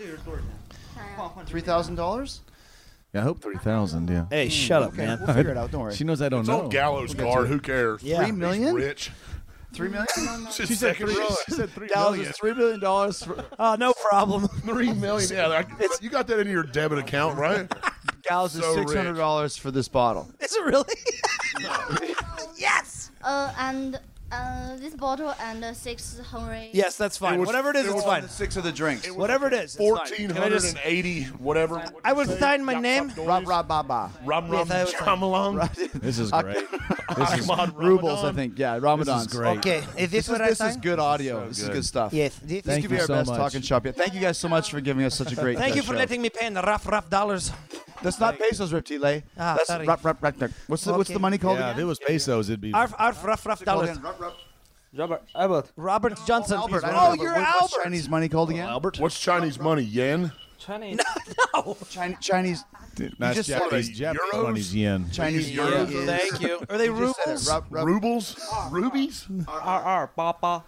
$3,000? Yeah, I hope 3,000. Yeah. Hey, shut up, Okay, man. we'll figure it out. Don't worry. She knows I don't It's know. on Gallows' card. Who cares? Yeah. $3 million? He's rich. $3 million? It's his She said second three. run. She said 3 Dallas million. is $3 million. For, Oh, no problem. 3 million. Yeah, you got that in your debit account, right? Dallas is So $600 for this bottle. Is it really? Yes. And This bottle and 600. Yes, that's fine. Whatever it is, it's fine. 6 of the drinks. Whatever it is, it's fine. Can I just- 1480, whatever. I will sign my name. Rababa. Rum Yes, Jamalong. This is great. This is Ahmad rubles, I Ramadan. think. Yeah, Ramadan. This is great. Okay, is this what I This is sign? good audio. This is good stuff. Yes. This This Thank could be you our so best much. talking shop yet. Thank you guys so much for giving us such a great Thank you for show. letting me pay in the rough dollars. That's not pesos, Reptile. Ah, That's sorry. rap. What's the money called Yeah, again? if it was pesos, it'd be. Rough dollars. Robert Johnson. Albert. I Oh, don't know, you're but what's Albert. Chinese money called again? What's Chinese money? Yen? No. Chinese. Not just said Japanese. it. Japanese Euros? money's yen. Chinese Euros, euros. thank you. Are they You just said rubles? it. Rubles? Rubies? Papa.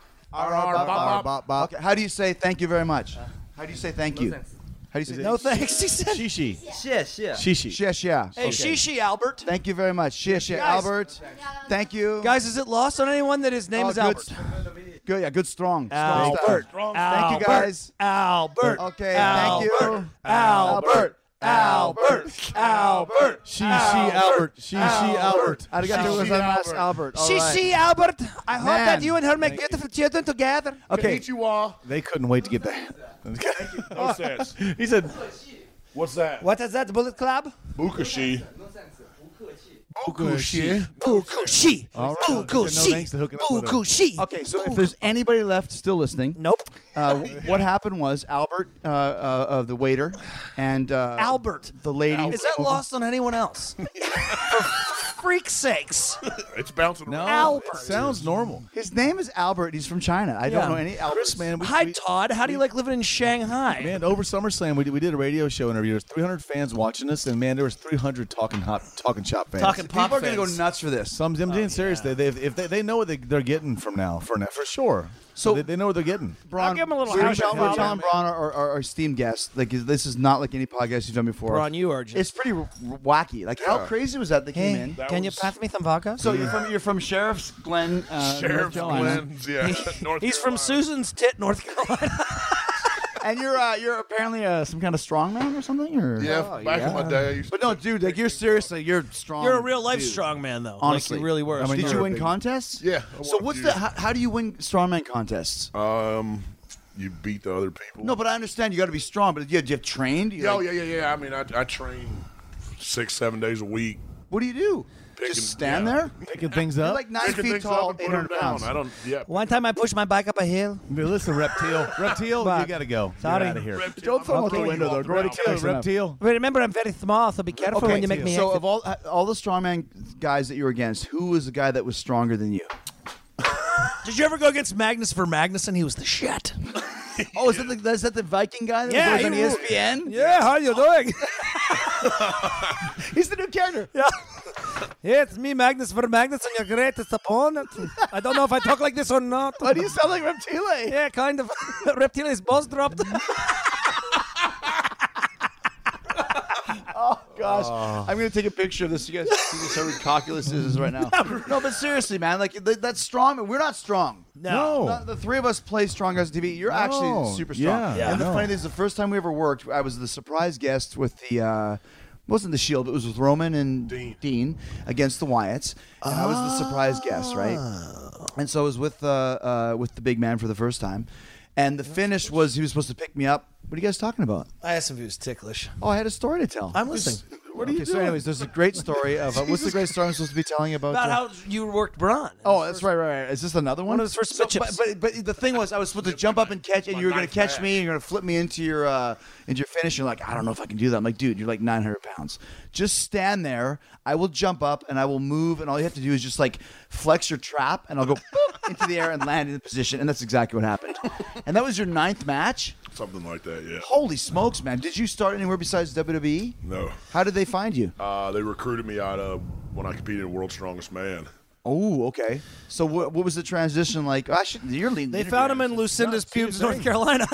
Okay. How do you say thank you very much? How do you say thank you? How do you say No thanks, he said. Shishi. Shishi. Shishi. Xie. Hey, Shishi Albert. Thank you very much. Xie, Guys. Albert. Thank you. Guys, is it lost on anyone that his name Oh, is good. Albert? Good, yeah, good, strong. Albert. Strong stuff. Thank you, guys. Albert. Okay, thank you. Albert. Albert. Shishi Albert. Shishi Albert. Arigato gozaimasu, Albert. All right. Shishi Albert. I hope Man. that you and her make beautiful children together. Okay. Konnichiwa. They couldn't wait to get that. No sense. He said, What's that? What is that, Bullet Club? Bukashi. Bukushi. Bukushi. All right. Bukushi. No thanks to hooking up with her. Bukushi. Okay, so if there's anybody left still listening, Nope. what happened was Albert, the waiter, and Albert. the lady. Is that lost on anyone else? For freak's sakes. It's bouncing No, around. Albert. it sounds normal. His name is Albert. He's from China. I don't know any Alberts. Chris, man, Hi, Todd. How do you like living in Shanghai? Man, over SummerSlam, we did a radio show interview. There's 300 fans watching us, and man, there was 300 talking shop fans. Talking pop People are going to go fans. nuts for this. I'm being serious. They know what they're getting from now for sure. So- they know what they're getting. Braun, give him a little we're house telling follow. Braun our esteemed guest. Like this is not like any podcast you've done before. Braun, you are just. It's pretty wacky. Like how crazy was that they came Hey, in? can you pass me some vodka? So you're from Sheriff's Glen, North Sheriff Carolina, Glenn's, yeah. North He's from Carolina. Susan's Tit, North Carolina. and you're apparently some kind of strongman or something. Or Yeah, back in my day, I used But no, dude, like you're strong. You're a real life dude. strongman, though. Honestly. Like you really were. I mean, Did you're you a win big- contests? Yeah. I So won a what's few. how do you win strongman contests? You beat the other people. No, but I understand you got to be strong. But do you have trained? You Yeah, like- yeah. I mean, I train 6-7 days a week. What do you do? Picking- Just stand yeah. there? Picking things You're up. like 9 Picking feet things tall, up and put 'em 800 pounds. down. I don't. Yeah. One time I pushed my bike up a hill. But listen, Reptile, you But- got to go. Sorry. Get out of here. Don't throw him out the Okay. window, though. Go ahead and Reptile. But remember, I'm very small, so be careful when you make me so exit. of all the strongman guys that you were against, who was the guy that was stronger than you? Did you ever go against Magnus for Magnuson? He was the shit. Oh, is that the Viking guy that Yeah, was on he was- ESPN? Yeah, how you doing? He's the new character. Yeah. Yeah, it's me, Magnus for Magnus, and your greatest opponent. I don't know if I talk like this or not. Why do you sound like Reptile? Yeah, kind of. Reptile's balls dropped. Oh gosh, I'm gonna take a picture of this. You guys see just how ridiculous this is right now. No, but seriously, man, like that's strong. We're not strong. No. The three of us play strong guys on TV. You're actually super strong. Yeah, and the no. funny thing is, the first time we ever worked, I was the surprise guest with the. Wasn't the Shield? It was with Roman and Dean against the Wyatts, and I was the surprise guest, right? And so I was with the big man for the first time, and the finish was he was supposed to pick me up. What are you guys talking about? I asked him if he was ticklish. Oh, I had a story to tell. I'm listening. What are you doing? So anyways, there's a great story of what's the great story I'm supposed to be telling about? About how you worked Braun. Oh, that's right. Is this another one? One of his first pitch-ups. But the thing was, I was supposed to jump up and catch, and you were going to catch me, and you're going to flip me into your finish. You're like, I don't know if I can do that. I'm like, dude, you're like 900 pounds. Just stand there. I will jump up, and I will move, and all you have to do is just like flex your trap, and I'll go boop, into the air and land in the position. And that's exactly what happened. And that was your 9th match? Something like that, yeah. Holy smokes, man. Did you start anywhere besides WWE? No. How did they find you? They recruited me out of when I competed in World's Strongest Man. Oh, okay. So what was the transition like? You're leading. They found him in Lucinda's pubes, North Carolina.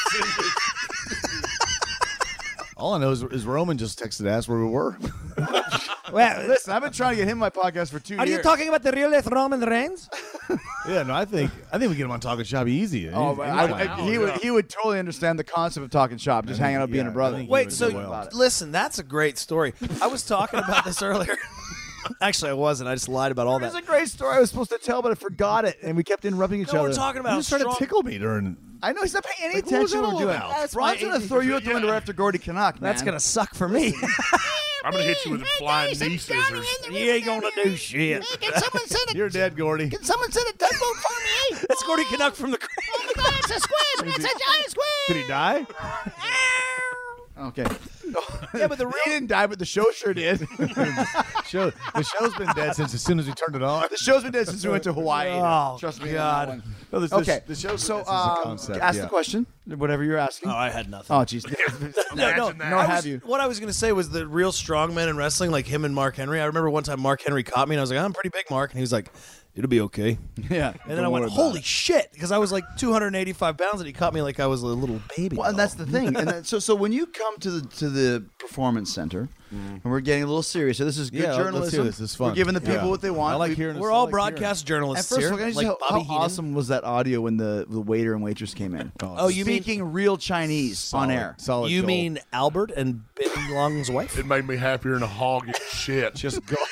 All I know is Roman just texted us where we were. Well, listen, I've been trying to get him on my podcast for 2 years. Are you talking about the real life Roman Reigns? Yeah, no, I think we get him on Talking Shop easy. Oh, but he would totally understand the concept of talking shop, just hanging out, being a brother. Wait, so listen, that's a great story. I was talking about this earlier. Actually, I wasn't. I just lied about all It was that. a great story I was supposed to tell, but I forgot it, and we kept interrupting each No, other. we're talking about You just trying strong- to tickle me during. I know he's not paying any Like, what was attention that to what we're all doing. about? That's Brian's my going to throw you out the window after Gordy Canuck, man. That's gonna suck for me. I'm gonna hit you with flying knee scissors. You ain't gonna do shit. Can someone send a You're dead, Gordy. Can someone send a tugboat for me? That's Gordy Canuck from the. Oh my God, it's a squid! It's a giant squid! Did he die? Okay. Yeah, but the He didn't die, but the show sure did. The show's been dead since as soon as we turned it on. The show's been dead since we went to Hawaii. Oh, Trust me. God. On that one. No, this- Okay. the show's So, been dead since the concept, ask yeah. the question, whatever you're asking. Oh, I had nothing. Oh, jeez. Imagine that. Nor I have was- you. What I was going to say was the real strong men in wrestling, like him and Mark Henry. I remember one time Mark Henry caught me, and I was like, I'm pretty big, Mark. And he was like, it'll be okay. Yeah. And then I went, holy shit, because I was like 285 pounds, and he caught me like I was a little baby. Well, and that's the thing. And then, so when you come to the performance center, and we're getting a little serious, so this is good Yeah, journalism. let's hear this. This is fun. We're giving the people Yeah. what they want. I like hearing. We're I all like hearing broadcast And journalists first here, of all, can I just like say Bobby how Heenan. awesome was that audio when the waiter and waitress came in? Oh, you mean- speaking real Chinese on air? Solid. You gold. mean Albert and Ben Long's wife? It made me happier than a hog and shit. Just go.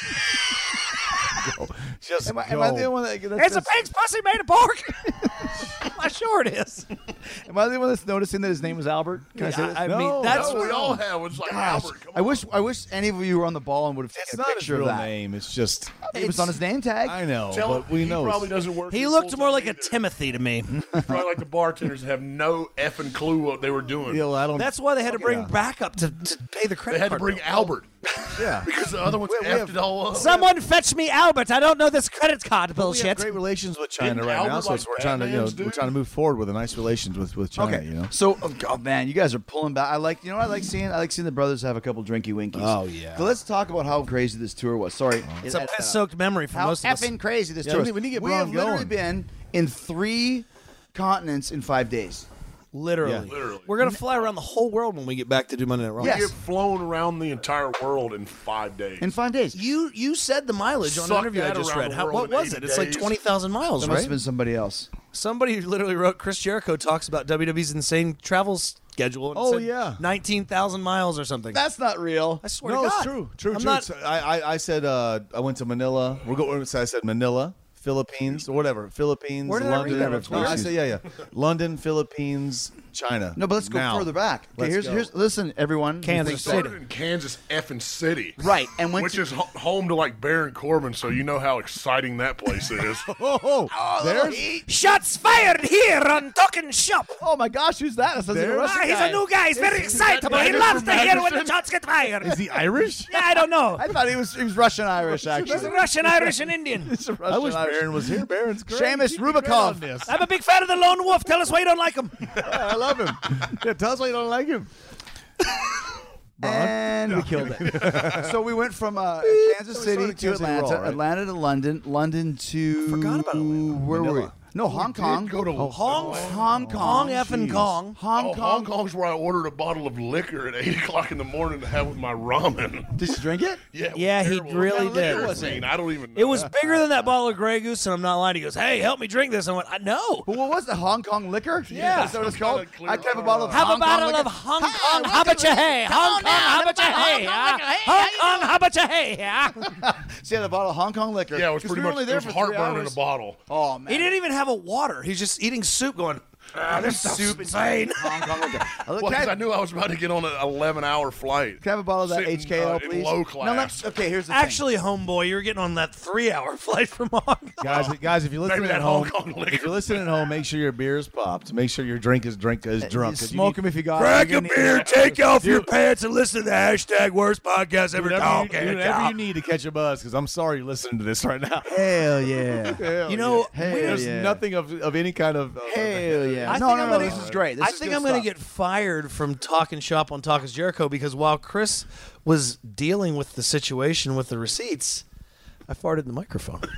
Just Am I go. the only one that? It's a pig's pussy made of pork. I'm sure it is. Am I the one that's noticing that his name was Albert? Can I say this? I mean, that's we all have. It's like Gosh, Albert. Come I wish any of you were on the ball and would have It's taken a not his picture real of that. name. It's just. It was on his name tag. I know, Tell him but we he know. probably doesn't work. he here looked more full-time like a either. Timothy to me. Probably like the bartenders have no effing clue what they were doing. Yeah, well, I don't. That's why they had to bring Yeah. backup to pay the credit They had to card bring bill. Albert Yeah. because the other ones We effed have- it all up. Someone fetch me Albert. I don't know this credit card We have bullshit. great relations with China Didn't right now, Albert so like we're trying to, Batman's dude? we're trying to move forward with a nice relations with China. Okay, You know. so oh man, you guys are pulling back. I like, you know what I like seeing? I like seeing the brothers have a couple drinky winkies. Oh, yeah. So let's talk about how crazy this tour was. Sorry, It's a piss-soaked memory for How most of us. effing crazy this Yeah, tour we is. need to get We Braun have literally going. been in 3 continents in 5 days. Literally. Yeah. Literally. We're going to fly around the whole world when we get back to do Monday Night Raw. Yes. You get flown around the entire world in 5 days. In 5 days. You said the mileage on an Suck interview I that just around read. the How, world what in was 80 it? It's like days. 20,000 miles, That must right? have been somebody else. Somebody literally wrote, Chris Jericho talks about WWE's insane travel schedule. And Oh, said yeah. 19,000 miles or something. That's not real. I swear No, to it's God. true. True. I'm true. not- I said I went to Manila. I said Manila, Philippines, or whatever. Philippines, Where did I London. read that? No, I said yeah. London, Philippines, China. No, but let's go Now. further back. Okay, Let's go. here's listen, everyone. Kansas We City. started in Kansas effing City. Right, and went which to- is home to like Baron Corbin, so you know how exciting that place is. There's Shots fired here on Talking Shop. Oh my gosh, who's that? That sounds like a Russian He's guy. a new guy. He's very excitable. guy He from loves to hear when the Madison? shots get fired. Is he Irish? Yeah, I don't know. I thought he was Russian Irish He's actually. Russian, Irish, and Indian. He's a I Russian wish Irish. Baron was here. Baron's great. Seamus He'd be great Rubikov. on this. I'm a big fan of the Lone Wolf. Tell us why you don't like him. I love him. Yeah, tell us why you don't like him. And we killed it. So we went from Kansas So we City started to Kansas City Atlanta, Raw, right? Atlanta to London, London to Forgot about Atlanta. Where were we? Manila. No, Hong Kong. Go to Hong Hong Kong. Hong effing Jeez. Kong. Hong Hong Kong. Kong's where I ordered a bottle of liquor at 8 o'clock in the morning to have with my ramen. Did you drink it? Yeah, it was Yeah, he terrible. really What kind of liquor did. was it? I don't even know. It was bigger than that bottle of Grey Goose, and I'm not lying. He goes, "Hey, help me drink this." I went, "No." But what was the Hong Kong liquor? Yeah. Is that what it's Some called? kind of clear- I kept a bottle of Have Hong a bottle Kong of liquor. Hong Kong Habachahe. Hong Kong Habachahe. Hong Kong Habachahe. See, I had a bottle of Hong Kong liquor. Yeah, it was 'Cause pretty we were much only it there was for 3 heartburn in a hours. bottle. Oh man. He didn't even have a water. He's just eating soup going, this soup insane. Hong Kong liquor. Well, because I knew I was about to get on an 11-hour flight. Can I have a bottle of that Sitting, HKO, in please? low class. No, let's, okay, here's the thing. Actually, homeboy, you're getting on that 3-hour flight from Hong Kong. Guys, if you're listening Maybe at that home, Hong Kong liquor. if you're listening at home, make sure your beer is popped. Make sure your drink is drunk. You 'cause you smoke need- them if you got Crack it. a beer, take off your pants, and listen to the hashtag worst podcast ever. do whatever you need to catch a buzz, because I'm sorry you're listening to this right now. Hell yeah. You know, There's yeah. nothing of any kind of. Hell yeah. I No, think no, I'm no, gonna- this is great. This I is think good I'm going to stuff. get fired from Talking Shop on Talk is Jericho because while Chris was dealing with the situation with the receipts, I farted in the microphone.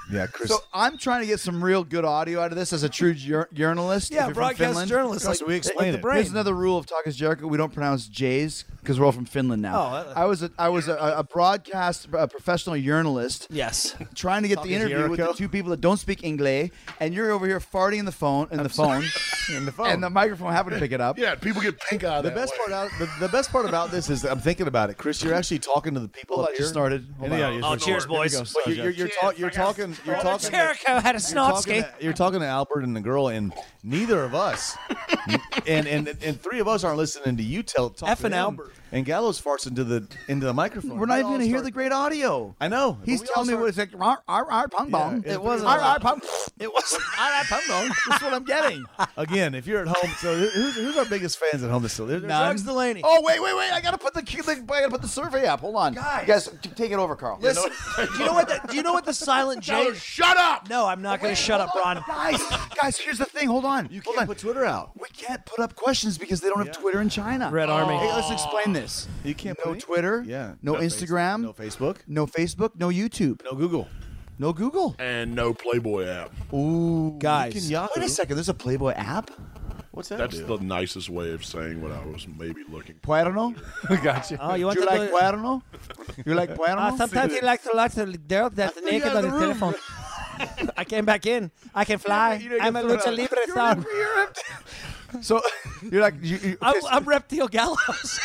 Yeah, Chris. So I'm trying to get some real good audio out of this as a true journalist. Yeah, if you're from broadcast Finland. journalist. So we explained the it. brain. Here's another rule of Talk is Jericho. We don't pronounce J's because we're all from Finland now. Oh, I was a broadcast professional journalist Yes. trying to get Talk the is interview with the Jericho. two people that don't speak English, and you're over here farting in the phone, and the microphone happened to pick it up. Yeah, people get pink eye. The best part about this is I'm thinking about it, Chris. You're actually talking to the people Hold up on, here. just started. Hold on. Yeah, Oh, cheers, boys. But you're talking. Jericho had a snotski. You're talking to Albert and the girl, and neither of us, and three of us aren't listening to you talk to Effing them. Albert. And Gallows farts into the microphone. We're not even going to hear the great audio. I know. He's telling me what it's like. Pong bong. Yeah, It wasn't. It wasn't. Pong bong. That's what I'm getting. Again, if you're at home, so who's our biggest fans at home? There's Drugs Delaney. Oh wait! I gotta put the survey up. Hold on, guys. Take it over, Carl. Listen, do you know what the silent J? Shut up! No, I'm not going to shut up, Ron. Guys, here's the thing. Hold on. You can't put Twitter out. We can't put up questions because they don't have Twitter in China. Red Army. Hey, let's explain this. You can't No put Twitter. Yeah. No Instagram. No Facebook. No Facebook. No YouTube. No Google. No Google. And no Playboy app. Ooh, Guys. Wait a second. There's a Playboy app. What's that? That's the nicest way of saying what I was maybe looking for. Puerno. Gotcha. Oh, you want Do you to like do- puerno? You like puerno? Sometimes he likes to dirt that's naked on his telephone. I came back in. I can fly. I'm a lucha libre son. So you're like I'm Reptile Gallows.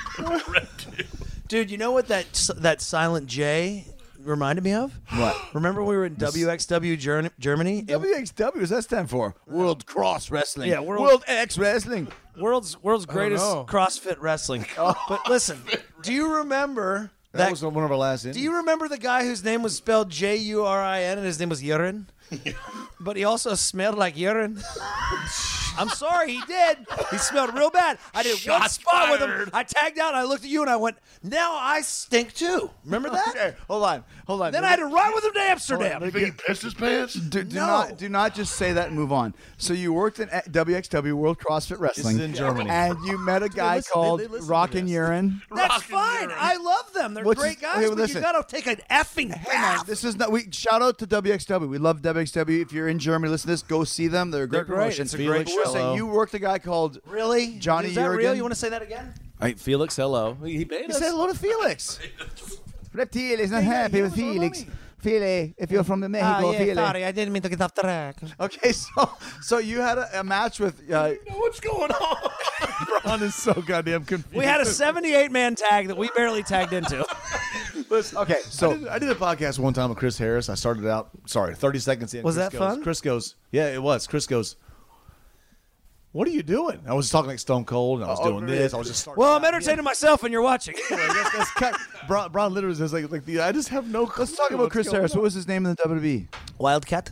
Dude, you know what that silent J reminded me of? What? Remember we were in WXW Germany? WXW. What does that stand for? World Cross Wrestling. Yeah, World X Wrestling. World's greatest CrossFit wrestling. But listen, do you remember That was one of our last. Do you remember the guy whose name was spelled Jurin and his name was Urine? But he also smelled like urine. I'm sorry, he did. He smelled real bad. I did one spot with him. I tagged out. I looked at you and I went, "Now I stink too." Remember that? Okay, hold on. Then I had to ride with him to Amsterdam. You think he pissed his pants? Do not just say that and move on. So you worked in WXW World CrossFit Wrestling This is in Germany. and you met a guy called they listen to Rockin' this. Urine. That's fine. I love them. They're What's great his- guys, okay, but listen. you got to take an effing Hey man, bath. this is not. We shout out to WXW. We love WXW. If you're in Germany, listen to this. Go see them. They're a great They're great. promotion. It's a great But we're show. saying you worked a guy called Really? Johnny Is that real? Jurgen? You want to say that again? All right, Felix, hello. He paid You us. said hello to Felix. Reptile is not happy with Felix. Felix, if you're from Mexico, Felix. sorry. I didn't mean to get off track. Okay, so you had a match with. What's going on? Ron is so goddamn confused. We had a 78-man tag that we barely tagged into. Okay, so I did a podcast one time with Chris Harris. I started out, 30 seconds in. Was Chris that goes, fun? Chris goes, yeah, it was. Chris goes, what are you doing? I was talking like Stone Cold, and I was doing this. I was just starting Well, out. I'm entertaining myself and you're watching. That's cut. Braun literally says like I just have no. let's talk about Chris Harris. What was his name in the WWE? Wildcat.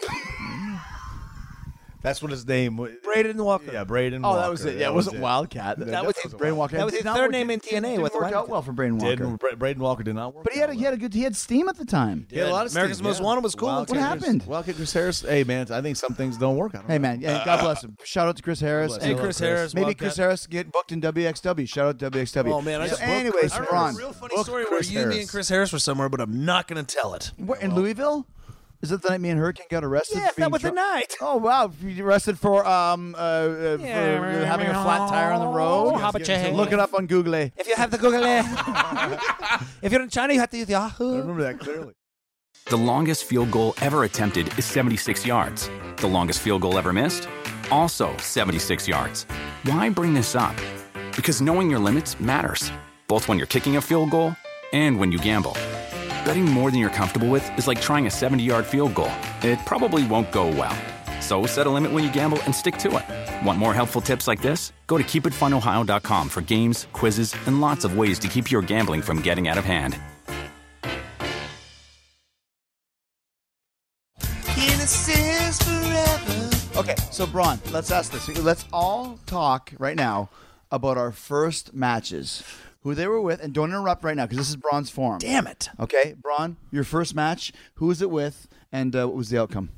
That's what his name was. Braden Walker. Yeah, Braden Oh, Walker. that was it. Yeah, it wasn't Wildcat. That was his Braden Walker. That was his Did not third work- name in TNA Didn't with work out Wildcat. well for Braden Walker. Braden Walker did not work. But he had steam at the time. He had a lot of America's steam, Most Wanted was cool. Wildcat What happened? Wildcat Chris Harris. Hey man, I think some things don't work. I don't Hey know. man, yeah, God bless him. Shout out to Chris Harris. bless Hey, him. Chris Hello, Harris. Maybe Wildcat. Chris Harris get booked in WXW. Shout out to WXW. Oh man, I So just anyways, I remember Ron, a real funny book story where Chris you, me, and Harris. Chris Harris were somewhere, but I'm not going to tell it. where, in Louisville? Is it the night me and Hurricane got arrested? Yeah, for being that was the drunk? night. Oh wow, you arrested for having a flat tire on the road. How about you Look it up on Google. If you have the Google, if you're in China, you have to use I Yahoo. remember that clearly. The longest field goal ever attempted is 76 yards. The longest field goal ever missed? Also 76 yards. Why bring this up? Because knowing your limits matters, both when you're kicking a field goal and when you gamble. Betting more than you're comfortable with is like trying a 70-yard field goal. It probably won't go well. So set a limit when you gamble and stick to it. Want more helpful tips like this? Go to keepitfunohio.com for games, quizzes, and lots of ways to keep your gambling from getting out of hand. Innocence forever. Okay, so Braun, let's ask this. Let's all talk right now about our first matches, who they were with, and don't interrupt right now because this is Braun's forum. Damn it. Okay, Braun, your first match. Who was it with, and what was the outcome?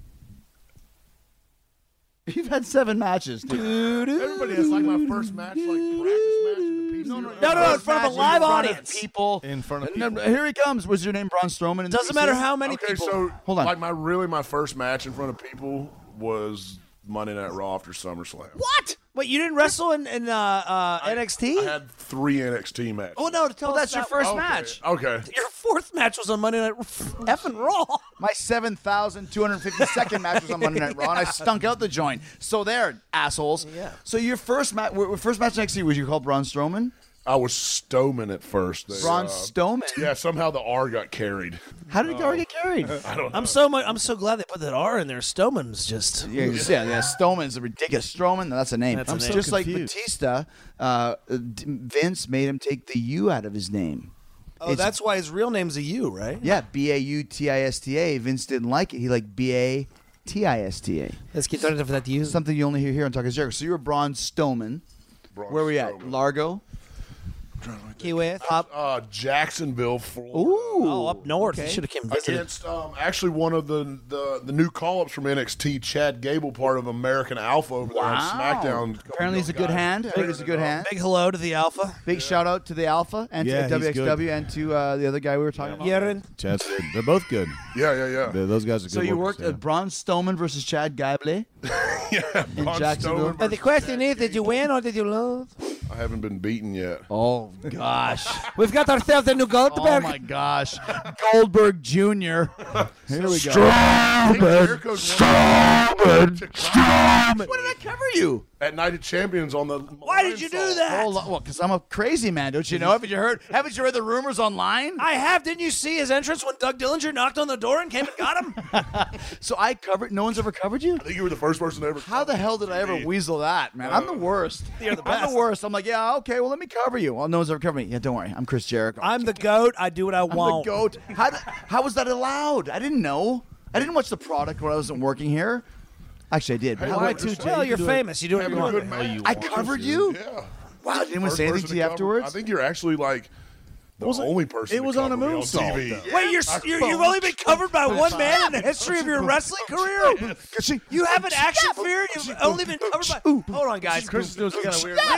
You've had 7 matches, dude. Everybody has like my first match, like practice match with the No, in front of a live audience. People In front of No, people. here he comes. Was your name Braun Strowman? in Doesn't DC? matter how many Okay, people. so Hold on. like my first match in front of people was Monday Night Raw after SummerSlam. What? Wait, you didn't wrestle in NXT? I had 3 NXT matches. Oh no! Tell us That's your that- first Okay, match. Okay. Your fourth match was on Monday Night effing Raw. My 7,252nd match was on Monday Night Raw, and I stunk out the joint. So there, assholes. Yeah. So your first match next year was you called Braun Strowman? I was Stoneman at first. They, Braun Strowman. Yeah, somehow the R got carried. How did it already get carried? I don't know. I'm so glad they put that R in there. Stoneman's just. Yeah, Strowman's a ridiculous Strowman. That's a name. That's a name. Just like confused. Batista, Vince made him take the U out of his name. Oh, that's why his real name's a U, right? Yeah, Bautista. Vince didn't like it. He liked Batista. Let's get started for that U. Something you only hear here on Talk is Jericho. So you were Braun Strowman. Where were we at? Strowman. Largo. Key West. Jacksonville, Florida. Oh, up north. You should have came visited. Against actually one of the new call-ups from NXT, Chad Gable, part of American Alpha over there on SmackDown. Apparently he's a good hand. I heard he's a good hand. Big hello to the Alpha. Big shout out to the Alpha and Yeah, to he's WXW good. and to the other guy we were talking about. Yeren. Chad's good. They're both good. Yeah. Those guys are good. So you workers, worked yeah. at Braun Strowman versus Chad Gable Yeah, in Braun Jacksonville. Strowman The question is, did you win or did you lose? I haven't been beaten yet. Oh gosh! We've got ourselves a new Goldberg. Oh my gosh! Goldberg Jr. Here we go. Strowman. What did I cover you? At Night of Champions on the. Why did you do that? Hold on. Well, because I'm a crazy man. Don't you know? Haven't you heard the rumors online? I have. Didn't you see his entrance when Doug Dillinger knocked on the door and came and got him? So I covered. No one's ever covered you. I think you were the first person to ever. How the hell did I ever weasel that, man? I'm the worst. You're the I'm best. the worst. I'm like, yeah, okay, well, let me cover you. Well, no one's ever covered me. Yeah, don't worry. I'm Chris Jericho. I'm the GOAT. I do what I I'm want. the GOAT. How was that allowed? I didn't know. I didn't watch the product when I wasn't working here. Actually, I did. But Why how- too, Well, you're famous. You do what you want. I covered you? Yeah. Wow, did anyone First say anything person to you cover- afterwards? I think you're actually like the only person. it to was on cover a me moonsault, TV. though. Wait, you've only been covered by one man in the history of your wrestling career? You have an action figure? You've only been covered by... Hold on, guys. Chris is doing some kind of weird.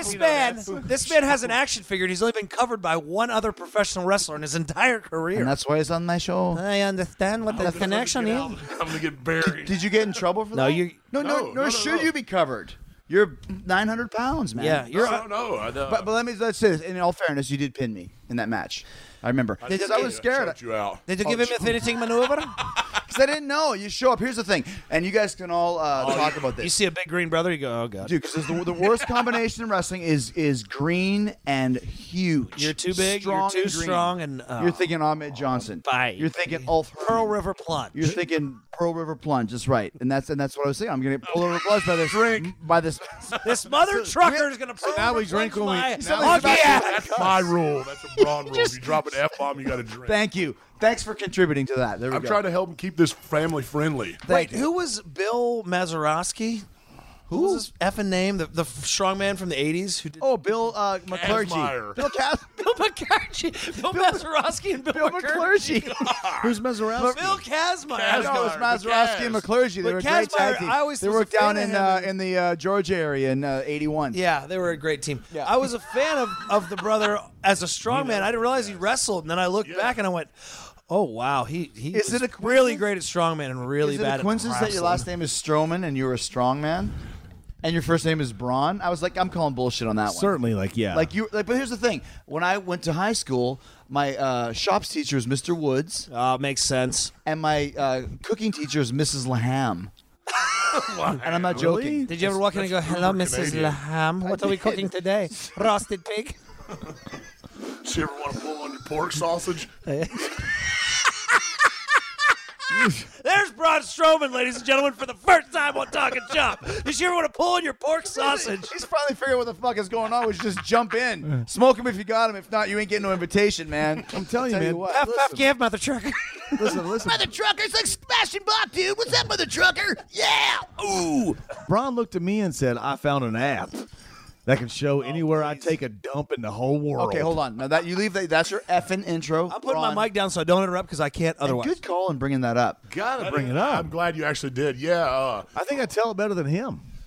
This man has an action figure, and he's only been covered by one other professional wrestler in his entire career. And that's why it's on my show. I understand what the connection is. I'm gonna get buried. Did you get in trouble for that? No, you... No, should you be covered? You're 900 pounds, man. Yeah, you're... But let's say this. In all fairness, you did pin me in that match. I remember. Because I was scared. Choked you out. Did you give him a finishing maneuver? Because I didn't know. You show up. Here's the thing. And you guys can all talk about this. You see a big green brother, you go, oh, God. Dude, because the worst combination in wrestling is green and huge. You're too big, you're too and green. strong, and... You're thinking Ahmed Johnson. Bye. You're thinking Ulf Pearl Herman. River Plunge. You're thinking Pearl River Plunge. That's right. And that's what I was saying. I'm going to get Pearl River Plunge by this drink. By this. This mother trucker is going to Pearl now we River drink Plunge when we- my now we- monkey ass. That's my rule. That's a Braun rule. If you drop an F-bomb, you got to drink. Thank you. Thanks for contributing to that. There we I'm go. trying to help him keep this family friendly. Wait, who was Bill Mazeroski? Who was his effing name? The strongman from the 80s? Who did Oh, Bill McClurgy. Kazmaier. Bill McCarthy. Bill Mazeroski and Bill McClurgy. Who's Mazeroski? Bill Kazmaier. No, it was Mazeroski and McClurgy. They were a great Kazmaier, tag team. I always They was a worked down fan of him. in the Georgia area in 81. Yeah, they were a great team. Yeah. I was a fan of the brother as a strongman. I didn't realize he wrestled, and then I looked back and I went, oh, wow, he Is was it a really coincidence? great at strongman and really Is it bad a at coincidence that your wrestling. last name is Strowman and you're a strong man? And your first name is Braun? I was like, I'm calling bullshit on that one. Certainly, yeah. But here's the thing. When I went to high school, my shops teacher was Mr. Woods, Oh, makes sense. and my cooking teacher is Mrs. Laham. And I'm not joking. Did you ever walk in and go, hello, Mrs. Laham? What are we cooking today? Roasted pig? Do you ever want to pull on your pork sausage? There's Braun Strowman, ladies and gentlemen, for the first time on Talking Chop. Did you ever want to pull on your pork sausage? He's finally figured out what the fuck is going on. We should just jump in. Smoke him if you got him. If not, you ain't getting no invitation, man. I'm telling you, Tell you man. what. Puff, puff, give, mother trucker. Listen. Mother trucker's like Sebastian Bach, dude. What's up, mother trucker? Yeah. Ooh. Braun looked at me and said, I found an app that can show anywhere I take a dump in the whole world. Okay, hold on. Now that you leave, that's your effing intro. I'm putting my mic down so I don't interrupt because I can't otherwise. Good call in bringing that up. Gotta bring it up. I'm glad you actually did. Yeah. I think I tell it better than him.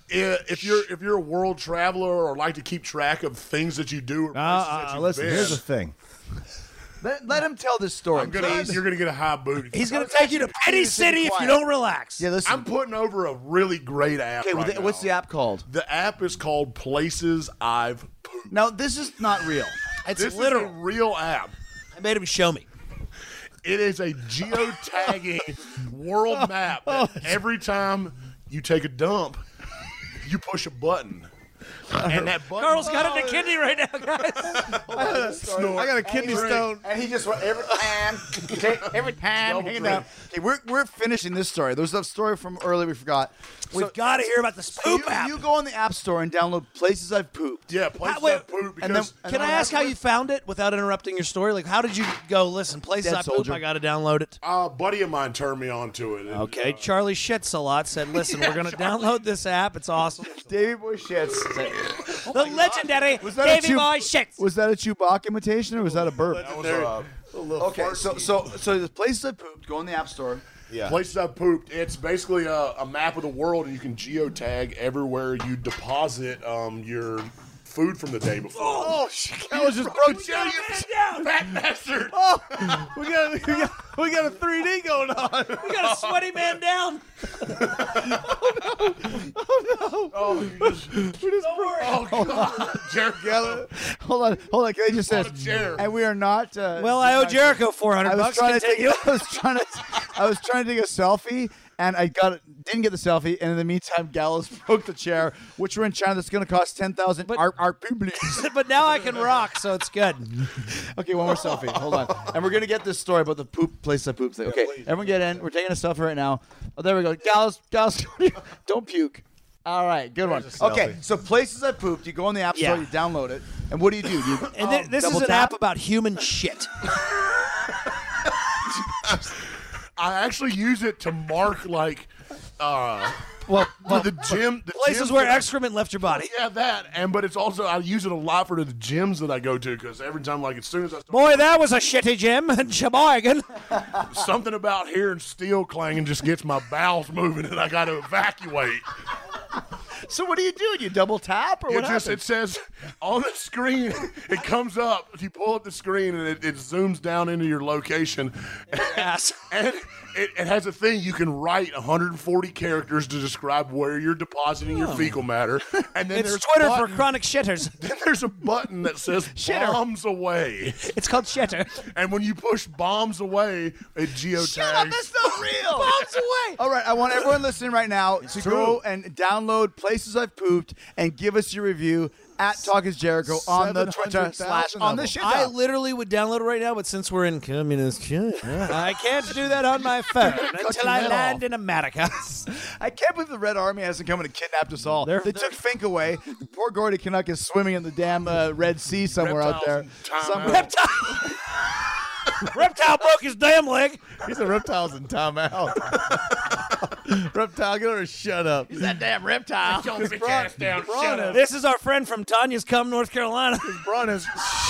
if you're a world traveler or like to keep track of things that you do or places that you've listen, been, here's the thing. Let him tell this story, please. You're going to get a high boot. He's going to take you to Penny City if you don't relax. Yeah, listen. I'm putting over a really great app. Okay, right now. what's the app called? The app is called Places I've Pooped. Now, this is not real. This is a real app. I made him show me. It is a geotagging world map that every time you take a dump, you push a button. And that button. Carl's got it in a kidney right now, guys. I got a kidney stone. And he just went every time. Hang up. Okay, we're finishing this story. There's a story from earlier we forgot. We've got to hear about this poop app. You go on the App Store and download Places I've Pooped. Yeah, Places I've Pooped. Because Can I ask how you found it without interrupting your story? Like, how did you go, listen, Places Dead I Poop, Soldier. I got to download it? a buddy of mine turned me on to it. Okay, Charlie Shits a lot said, listen, we're going to download this app. It's awesome. Davey Boy Shits. The legendary Davey Boy Shits. Was that a Chewbacca imitation or was that a burp? That was a little Okay, so the Places I've Pooped, go in the App Store. Yeah. Places I've Pooped. It's basically a map of the world, and you can geotag everywhere you deposit your food from the day before. Oh, that was just broke. Fat bastard! Oh, we got a 3D going on. We got a sweaty man down. Oh, you just, Don't worry. oh God, Jared Geller. Hold on. Can I just say, and we are not. Well, I owe Jericho $400. I was trying to Continue. I was trying to take a selfie, and I didn't get the selfie. And in the meantime, Gallows broke the chair, which we're in China. That's going to cost 10,000 RMB. But now I can rock, so it's good. Okay, one more selfie. Hold on. And we're going to get this story about the place I pooped thing. Okay, everyone get in. We're taking a selfie right now. Oh, there we go. Gallows, don't puke. All right, good one. Okay, so Places I Pooped. You go on the App Store, you download it, and what do? And this is an app about human shit. I actually use it to mark like the gym, places where excrement left your body. Yeah, that. But it's also I use it a lot for the gyms that I go to because every time, like as soon as I start, Boy, that was a shitty gym in Sheboygan. something about hearing steel clanging just gets my bowels moving and I got to evacuate. So what do? You double tap or what happens? It says on the screen, it comes up. You pull up the screen and it zooms down into your location. Yes. And it has a thing you can write 140 characters to describe where you're depositing your fecal matter. And then It's there's Twitter for chronic shitters. Then there's a button that says bombs away. It's called shitter. And when you push bombs away, it geotags. Shut up, that's not real. Bombs away. All right, I want everyone listening right now to go and download Places I've Pooped and give us your review at Talk is Jericho on the Twitter / on the shit. I literally would download it right now, but since we're in communist China, I can't do that on my phone until I land in America. I can't believe the Red Army hasn't come and kidnapped us all. They took Fink away. Poor Gordy Canuck is swimming in the damn Red Sea somewhere out there. Reptile broke his damn leg. He said reptiles in timeout. Reptile, get over, shut up. He's that damn reptile. This is our friend from Tanya's Come, North Carolina. Braun is.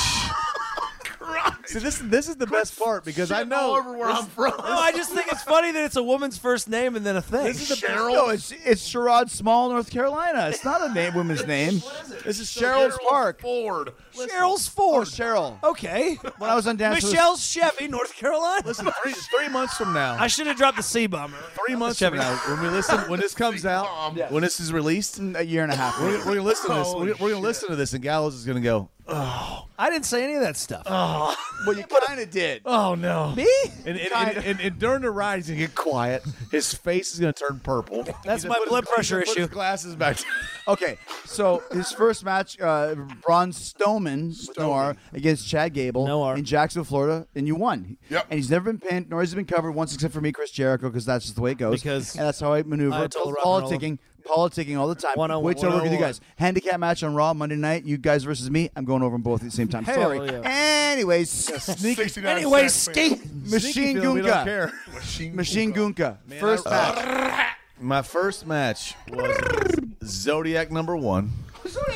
See, this is the best part because I know all over where I'm from. No, I just think it's funny that it's a woman's first name and then a thing. This is the No, it's Sherrod Small, North Carolina. It's not a woman's name. This is Cheryl's Park. Ford. Cheryl's Ford. Oh, Cheryl. Okay. When I was on Dance Michelle's Chevy, North Carolina. Listen, three months from now. I should have dropped the C-bomber. 3 months from now, when this comes out, when this is released, a year and a half. we're gonna listen to this. We're gonna listen to this, and Gallows is gonna go. Oh, I didn't say any of that stuff. Oh, well, you kind of did. Oh no, me? And during the ride, he's gonna get quiet. His face is gonna turn purple. That's my blood pressure Put issue. his glasses back. Okay, so his first match, Braun Strowman Noir against Chad Gable in Jacksonville, Florida, and you won. Yep. And he's never been pinned, nor has he been covered once except for me, Chris Jericho, because that's just the way it goes. And that's how I maneuver. Politicking all the time. Wait till I work with you guys. Handicap match on Raw Monday night. You guys versus me. I'm going over them both at the same time. Hell Sorry. yeah. Anyways, Ski. Machine Gunka. Machine Gunka. First match. My first match was Zodiac #1. Zodiac #1.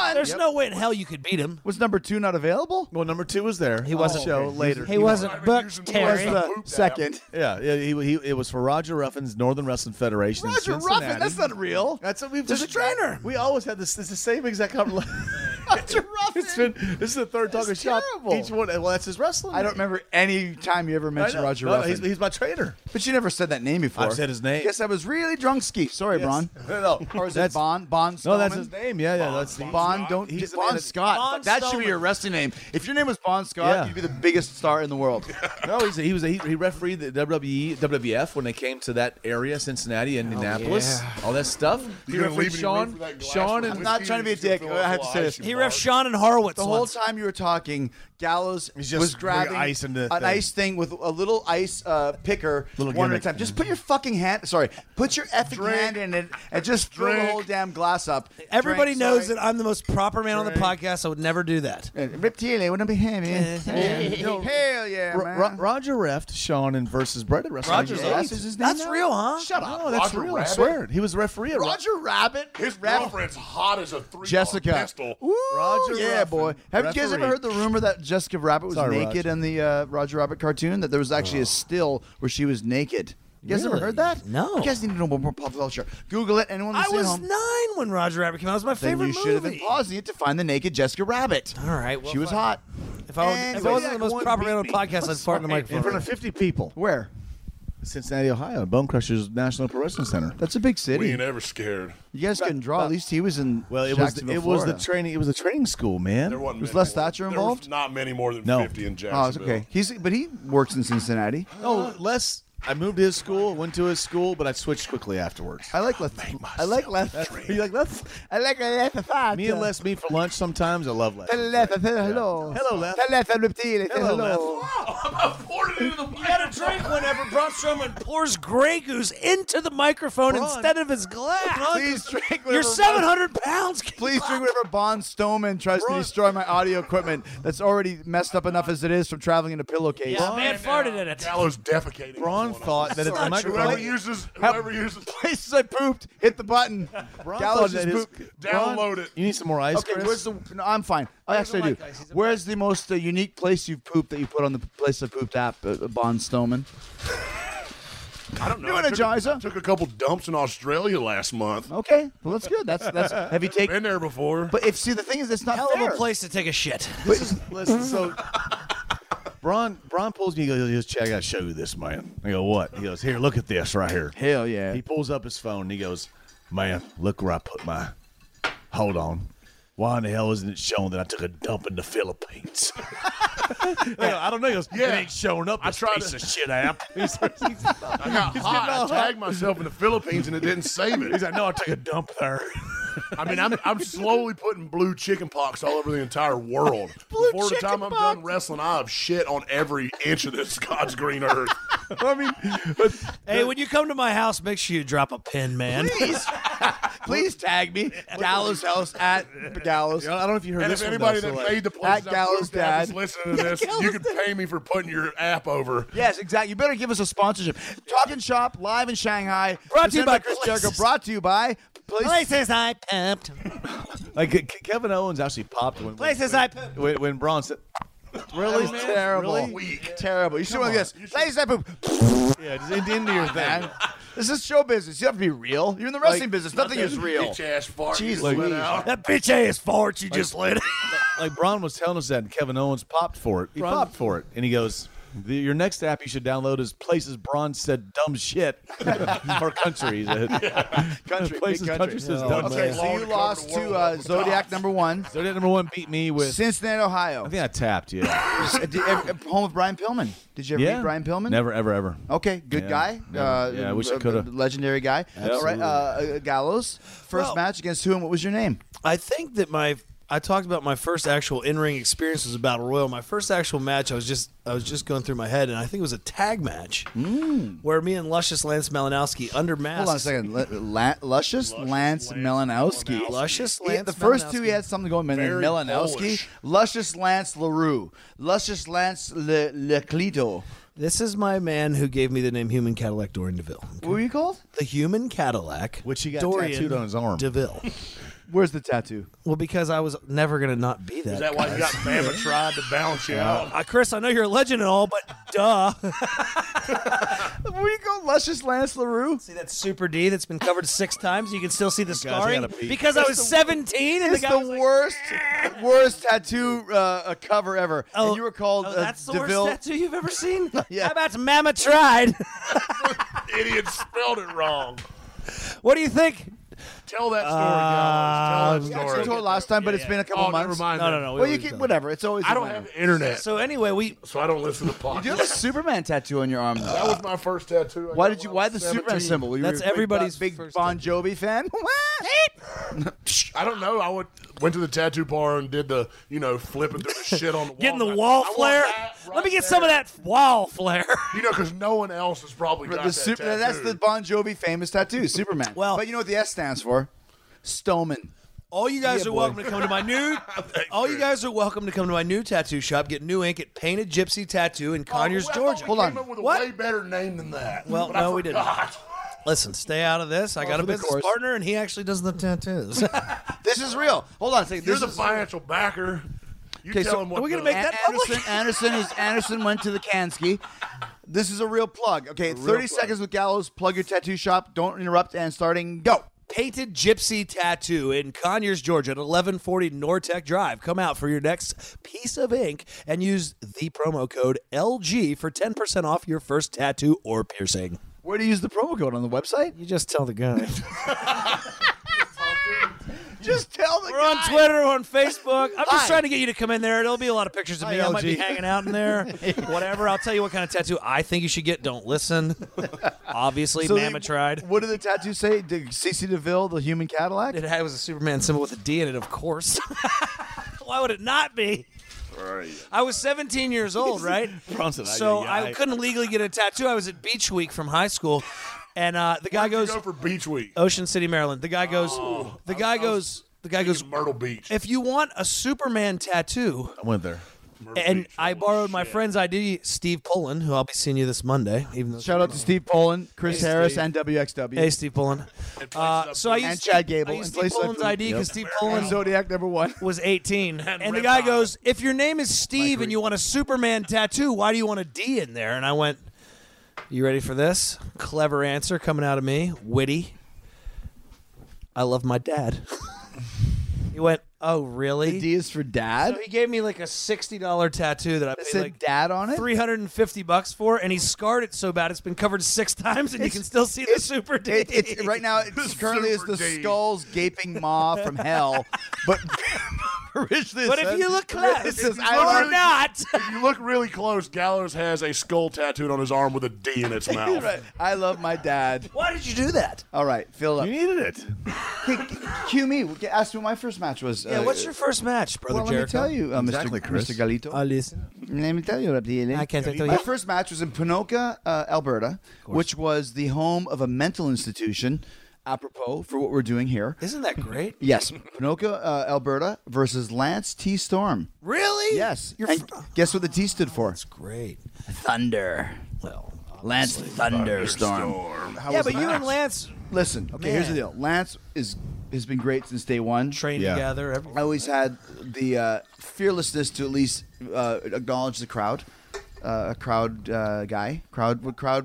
1. There's no way in hell you could beat him. Was number 2 not available? Well, number 2 was there. He wasn't show later. He wasn't booked, Terry. He was the second. Yeah, it was for Roger Ruffin's Northern Wrestling Federation. in Roger Cincinnati. Ruffin, that's not real. That's what we've There's just a trainer. We always had this. It's the same exact conversation. Roger Ruffin. This is the third talking shop. terrible. Each one. Well, that's his wrestling. I don't remember any time you ever mentioned Roger Ruffin. He's my trainer. But you never said that name before. I've said his name. Guess I was really drunk ski. Sorry, Yes. Bron. No, Or is it Bon? Bon No, that's Stoneman? his name. Yeah, that's Bon, don't. He's the Bon man that- Scott. Bon that should Stoneman. be your wrestling name. If your name was Bon Scott, Yeah. you'd be the biggest star in the world. No, he refereed the WWE, WWF when they came to that area, Cincinnati, Indianapolis, all that stuff. He You gonna leave refereed any room for that glass Sean, for and I'm not trying to be a dick. I have to say this. He ref Sean and Horowitz The whole once. time you were talking, Gallows He's just was grabbing bring ice into the an thing. ice thing with a little ice picker Little one at a gimmick. time. Just put your fucking hand. Sorry, put your effing hand in it and just fill the Drink. whole damn glass up. Everybody Drink, knows sorry. that I'm the most proper man on the podcast. I would never do that. Reptile, wouldn't be heavy. Hell yeah, man. Roger refed Sean and versus Brett at WrestleMania. Roger's 8. That's his name That's now? real, huh? Shut up. No, that's Roger real. I Rabbit? swear. He was the referee at Roger Rabbit. His girlfriend's hot as a 3 Jessica. pistol. Ooh, Roger yeah, Ruffin, boy. Have you guys ever referee. heard the rumor that Jessica Rabbit was Sorry, naked Roger. in the Roger Rabbit cartoon? That there was actually a still where she was naked. You guys ever Really? heard that? No. You guys need to know more pop culture. Google it. Anyone I that's at was home. 9 when Roger Rabbit came out. It was my Then favorite you should have been movie. pausing it to find the naked Jessica Rabbit. All right. Well, She was fine. hot. If I wasn't the most proper man on the podcast, I'd fart in the in front microphone. of 50 people. Where? Cincinnati, Ohio, Bone Crushers National Pro Wrestling Center. That's a big We city. ain't ever scared. You guys couldn't draw. At least he was in. Well, it was Jacksonville, the Florida. training. It was a training school, man. There wasn't Was many Les more. Thatcher There involved? was not many more than No. 50 in Oh, it's Jacksonville. okay. But he works in Cincinnati. No, Les. I moved to his school, went to his school, but I switched quickly afterwards. I like Les. I like Les. You like Les? I like Les. Me and Les meet for lunch sometimes. I love Les. Hello. Hello, Les. Hello. You gotta drink whenever Braun Strowman pours Grey Goose into the microphone Braun. instead of his glass. Please drink. You're 700 pounds. Please drink whatever Bon Stoneman tries to destroy my audio equipment that's already messed up enough as it is from traveling in a pillowcase. Yeah, man farted in it. Gallows defecating. Braun thought that not it's true. Whoever microphone. uses Places I pooped, hit the button. Braun Gallows thought that just his- pooped. download it. You need some more ice, Okay, Chris? where's the? No, I'm fine. I actually do. Where's the most unique place you've pooped that you put on the place I pooped app, Bon Stoneman? I don't know. Doing I it, took, Jiza. I took a couple dumps in Australia last month. Okay, well that's good. That's. Have you taken? Been there before. But if see the thing is, it's not Hell fair. of a place to take a shit. Listen, so Braun pulls me. He goes, "Check, I gotta show you this, man." I go, "What?" He goes, "Here, look at this right here." Hell yeah. He pulls up his phone. And he goes, "Man, look where I put my. Hold on. Why in the hell isn't it showing that I took a dump in the Philippines?" I don't know. He goes, "It ain't showing up. This tried piece to- of shit app." I got hot. I tagged myself in the Philippines and it didn't save it. He's like, "No, I took a dump there." I mean, I'm slowly putting blue chicken pox all over the entire world. Before the time I'm done wrestling, I have shit on every inch of this God's green earth. I mean, Hey, when you come to my house, make sure you drop a pin, man. Please tag me. Gallows House at Gallows. I don't know if you heard And this if one. anybody though, that so, like, made the place At Gallows Dad. is listening to this, you can pay me for putting your app over. Yes, exactly. You better give us a sponsorship. Talking Shop live in Shanghai. Brought to you presented by Chris Places. Jericho. Brought to you by Places I pumped. like Kevin Owens actually popped when Places I pumped. when Braun said, Really man? terrible. Really? Weak. Terrible. You should want this. Ladies and poop. "Yeah, just into your thing." Man, this is show business. You have to be real. You're in the wrestling business. Nothing is real. Bitch ass fart. Jeez you let Louise. out. That bitch ass fart you just let. Like Braun was telling us that, and Kevin Owens popped for it. He popped for it, and he goes, "Your next app you should download is Places Braun Said Dumb Shit," or Country. He said. Country. Places big Country says dumb Okay, shit. so you lost to Zodiac #1. Zodiac #1 beat me with. Cincinnati, Ohio. I think I tapped. Yeah. Home of Brian Pillman. Did you ever Yeah. meet Brian Pillman? Never, ever, ever. Okay, good Yeah, guy. never. Yeah, I wish I coulda. Legendary guy. All right, Gallows. First Well- match against who and what was your name? I think that I talked about my first actual in-ring experience was Battle Royal. My first actual match, I was just going through my head, and I think it was a tag match where me and Luscious Lance Malinowski under masks. Hold on a second. Luscious Lance Malinowski. Luscious Lance. The first two, he had something going on. Very Malinowski. Polish. Luscious Lance LaRue. Luscious Lance Leclito. This is my man who gave me the name Human Cadillac Dorian DeVille. What were you called? The Human Cadillac, Which he got Dorian tattooed on his arm. DeVille. Where's the tattoo? Well, because I was never going to not be that. Is that why you got Bama tried to balance you out? Chris, I know you're a legend and all, but duh. Where you go, Luscious Lance LaRue? See that Super D that's been covered 6 times? You can still see the scarring? gotta pee. Because I was 17 and It's the guy the was worst tattoo cover ever. And you were called that's the DeVille. worst tattoo you've ever seen? Yeah. How about Mama Tried? Idiot spelled it wrong. What do you think? Tell that story, Gallows. Tell that I story. told last time, but it's been a couple Oh, never months. mind. No. Well, you can whatever. It's always. I don't have internet, So anyway, so I don't listen to podcasts. You do have a Superman tattoo on your arm. Though. That was my first tattoo. Why did you? Why the Superman symbol? Were you That's a big everybody's big first Bon Jovi fan. I don't know. I went to the tattoo bar and did the, flipping through the shit on the wall. getting the I wall want flare. that right Let me get there. some of that wall flare. Because no one else has probably got that tattoo. That's the Bon Jovi famous tattoo, Superman. Well- but you know what the S stands for? Stoneman. All you guys Yeah, are boy. welcome to come to my new. All you guys are welcome to come to my new tattoo shop. Get new ink at Painted Gypsy Tattoo in Conyers, Georgia. Hold on. Came up with a What? way better name than that. Well, but I no, we didn't. forgot. Listen, stay out of this. I got a for the business course. partner, and he actually does the tattoos. This is real. Hold on a second. You're This the is financial backer. You Okay, tell so him what are we gonna the- make that public? Anderson went to the Kansky. This is a real plug. Okay, 30 seconds with Gallows. Plug your tattoo shop. Don't interrupt. And starting go. Painted Gypsy Tattoo in Conyers, Georgia at 1140 Nortec Drive. Come out for your next piece of ink and use the promo code LG for 10% off your first tattoo or piercing. Where do you use the promo code on the website? You just tell the guy. Just tell the We're guy. on Twitter, on Facebook. I'm just Hi. trying to get you to come in there. There'll be a lot of pictures of Hi, me. I might be LG. hanging out in there. Whatever. I'll tell you what kind of tattoo I think you should get. Don't listen. Obviously, So Mama tried. What did the tattoo say? Did CC DeVille, the human Cadillac? It was a Superman symbol with a D in it, of course. Why would it not be? I was 17 years old, right? Bronson, So I couldn't legally get a tattoo. I was at Beach Week from high school, and the guy Where'd you goes go for Beach Week. Ocean City, Maryland. The guy goes. The guy goes. Myrtle Beach. If you want a Superman tattoo, I went there. and I borrowed my friend's ID, Steve Pullen, who I'll be seeing you this Monday. Even though Shout out to Steve Poland, Chris Harris, and WXW. Hey, Steve Pullen. So I used And Chad Gable. I used And Steve Place Like Pullen's Food. ID because Yep. Steve And Pullen Zodiac #1. was 18. And the Rip guy Hop. goes, if your name is Steve and you want a Superman tattoo, why do you want a D in there? And I went, you ready for this? Clever answer coming out of me. Witty. I love my dad. He went, oh, really? The D is for dad. So he gave me like a $60 tattoo that I It paid said like dad on it. $350 for, and he scarred it so bad it's been covered 6 times, and you can still see the Super D. It's right now. It's currently is the D. skull's gaping maw from hell, but originally. But if you look close, it says, or I love- not, If you look really close, Gallows has a skull tattooed on his arm with a D in its mouth. Right. I love my dad. why did you do that? All right, fill up. You needed it. Hey, cue me. Ask me what my first match was. Yeah, what's your first match, Brother Well, let me Jericho? tell you, Exactly, Chris. Mr. Galito. listen. Let me tell you, Raphael. I can't tell you. My first match was in Ponoka, Alberta, which was the home of a mental institution, apropos for what we're doing here. Isn't that great? Yes, Ponoka, Alberta versus Lance T. Storm. Really? Yes. You're And guess what the T stood for? That's great. Thunder. Well, Lance Thunderstorm. yeah, but you and Lance Listen, okay, here's the deal. Lance has been great since day one. trained Yeah. together. Everything. I always had the fearlessness to at least acknowledge the crowd. A crowd guy. Crowd.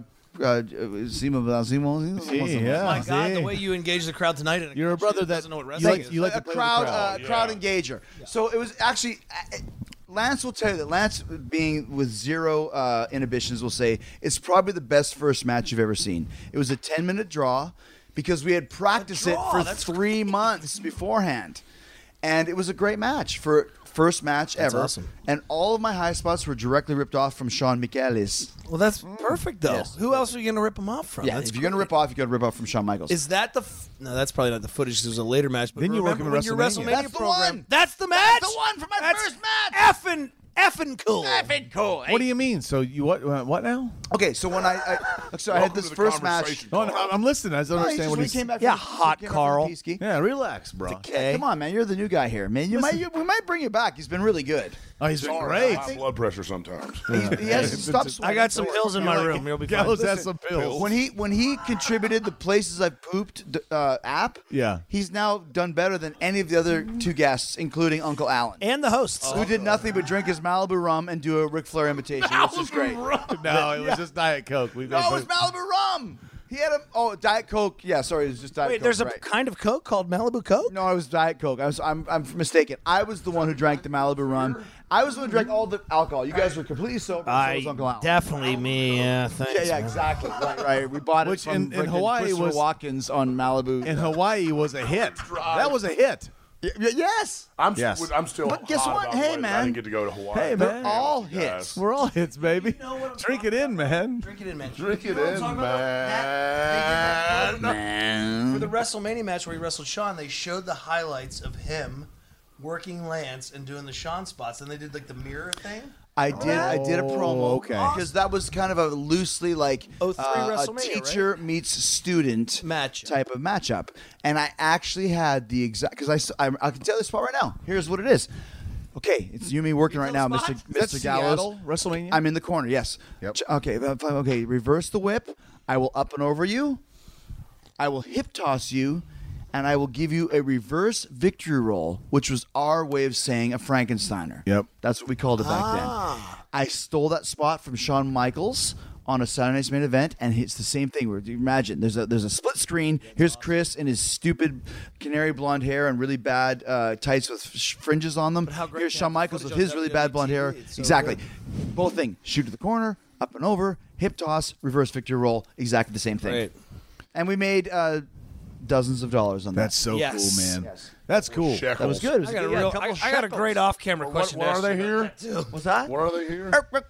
Zimo. Yeah. My God, see? the way you engage the crowd tonight. In a You're a country brother that doesn't know what you wrestling like- is. you like to a play with the crowd, crowd. crowd engager. So it was actually. Lance will tell you that Lance, being with zero inhibitions, will say it's probably the best first match you've ever seen. It was a 10-minute draw because we had practiced it draw, for that's 3 months beforehand, and it was a great match for first match ever. awesome. And all of my high spots were directly ripped off from Shawn Michaelis. Well, that's perfect, though. Yes. Who else are you going to rip them off from? Yeah, That's if you're gonna great. rip off, you got to rip off from Shawn Michaels. Is that the? No, that's probably not the footage. 'Cause it was a later match. But Then you work remember in when your WrestleMania. WrestleMania That's the program. one. That's the match. the one for my That's first match. Effing cool. Effing cool. What do you mean? So you what now? Okay, so when I had Welcome this to the first match. conversation. No, I'm listening. I don't understand what he's. came back Yeah, from- hot came back from Carl. Peasky. Yeah, relax, bro. Yeah, come on, man. You're the new guy here, man. We might bring you back. He's been really good. Oh, he's been great. High blood pressure sometimes. He has stopped I got some pills in my room. You'll be fine. Gallows has some pills. When he contributed the Places I've Pooped app, Yeah. he's now done better than any of the other two guests, including Uncle Alan, And the hosts. who did nothing but drink his Malibu rum and do a Ric Flair imitation, which is great. No, it was just Diet Coke. No, it was Malibu rum. He had Diet Coke. Yeah, sorry, it was just Diet Coke. Wait, there's a right. kind of Coke called Malibu Coke? No, it was Diet Coke. I'm mistaken. I was the one who drank the Malibu rum. I was the one who drank all the alcohol. You guys were completely sober. So was Uncle Alan. Definitely me. Yeah, thanks. Yeah, exactly. Right. We bought Which it from in Hawaii Christopher was Watkins on Malibu. In Hawaii was a hit. That was a hit. Yes. I'm Yes. still. But guess hot what? about Hey, it. man. I didn't get to go to Hawaii. Hey, They're man. all Yes. hits. We're all hits, baby. Drink it in, man. Drink it in, man. Drink it in, man. For the WrestleMania match where he wrestled Shawn, they showed the highlights of him working Lance and doing the Shawn spots. And they did like the mirror thing. I did a promo. okay. Because that was kind of a loosely like a WrestleMania, teacher meets student Match. type of matchup. And I actually had the exact, because I can tell this spot right now. Here's what it is. Okay, it's you and me working right now, Mr. That's Gallows. Seattle, WrestleMania? I'm in the corner, yes. Yep. Okay, reverse the whip. I will up and over you. I will hip toss you. And I will give you a reverse victory roll, which was our way of saying a Frankensteiner. Yep. That's what we called it back then. I stole that spot from Shawn Michaels on a Saturday Night's Main Event, and it's the same thing. Where imagine there's a split screen. Here's Chris in his stupid canary blonde hair and really bad tights with fringes on them. how great Here's to Shawn have Michaels with footage his on really bad blonde hair. WWE. It's so Exactly. good. Both thing. Shoot to the corner, up and over, hip toss, reverse victory roll. Exactly the same thing. Great. And we made dozens of dollars on that. That's so Yes. cool, man. Yes. That's cool. Shekels. That was good. It was I got a good. real. couple I got a great off-camera What question. are they here? What's that? What are they here?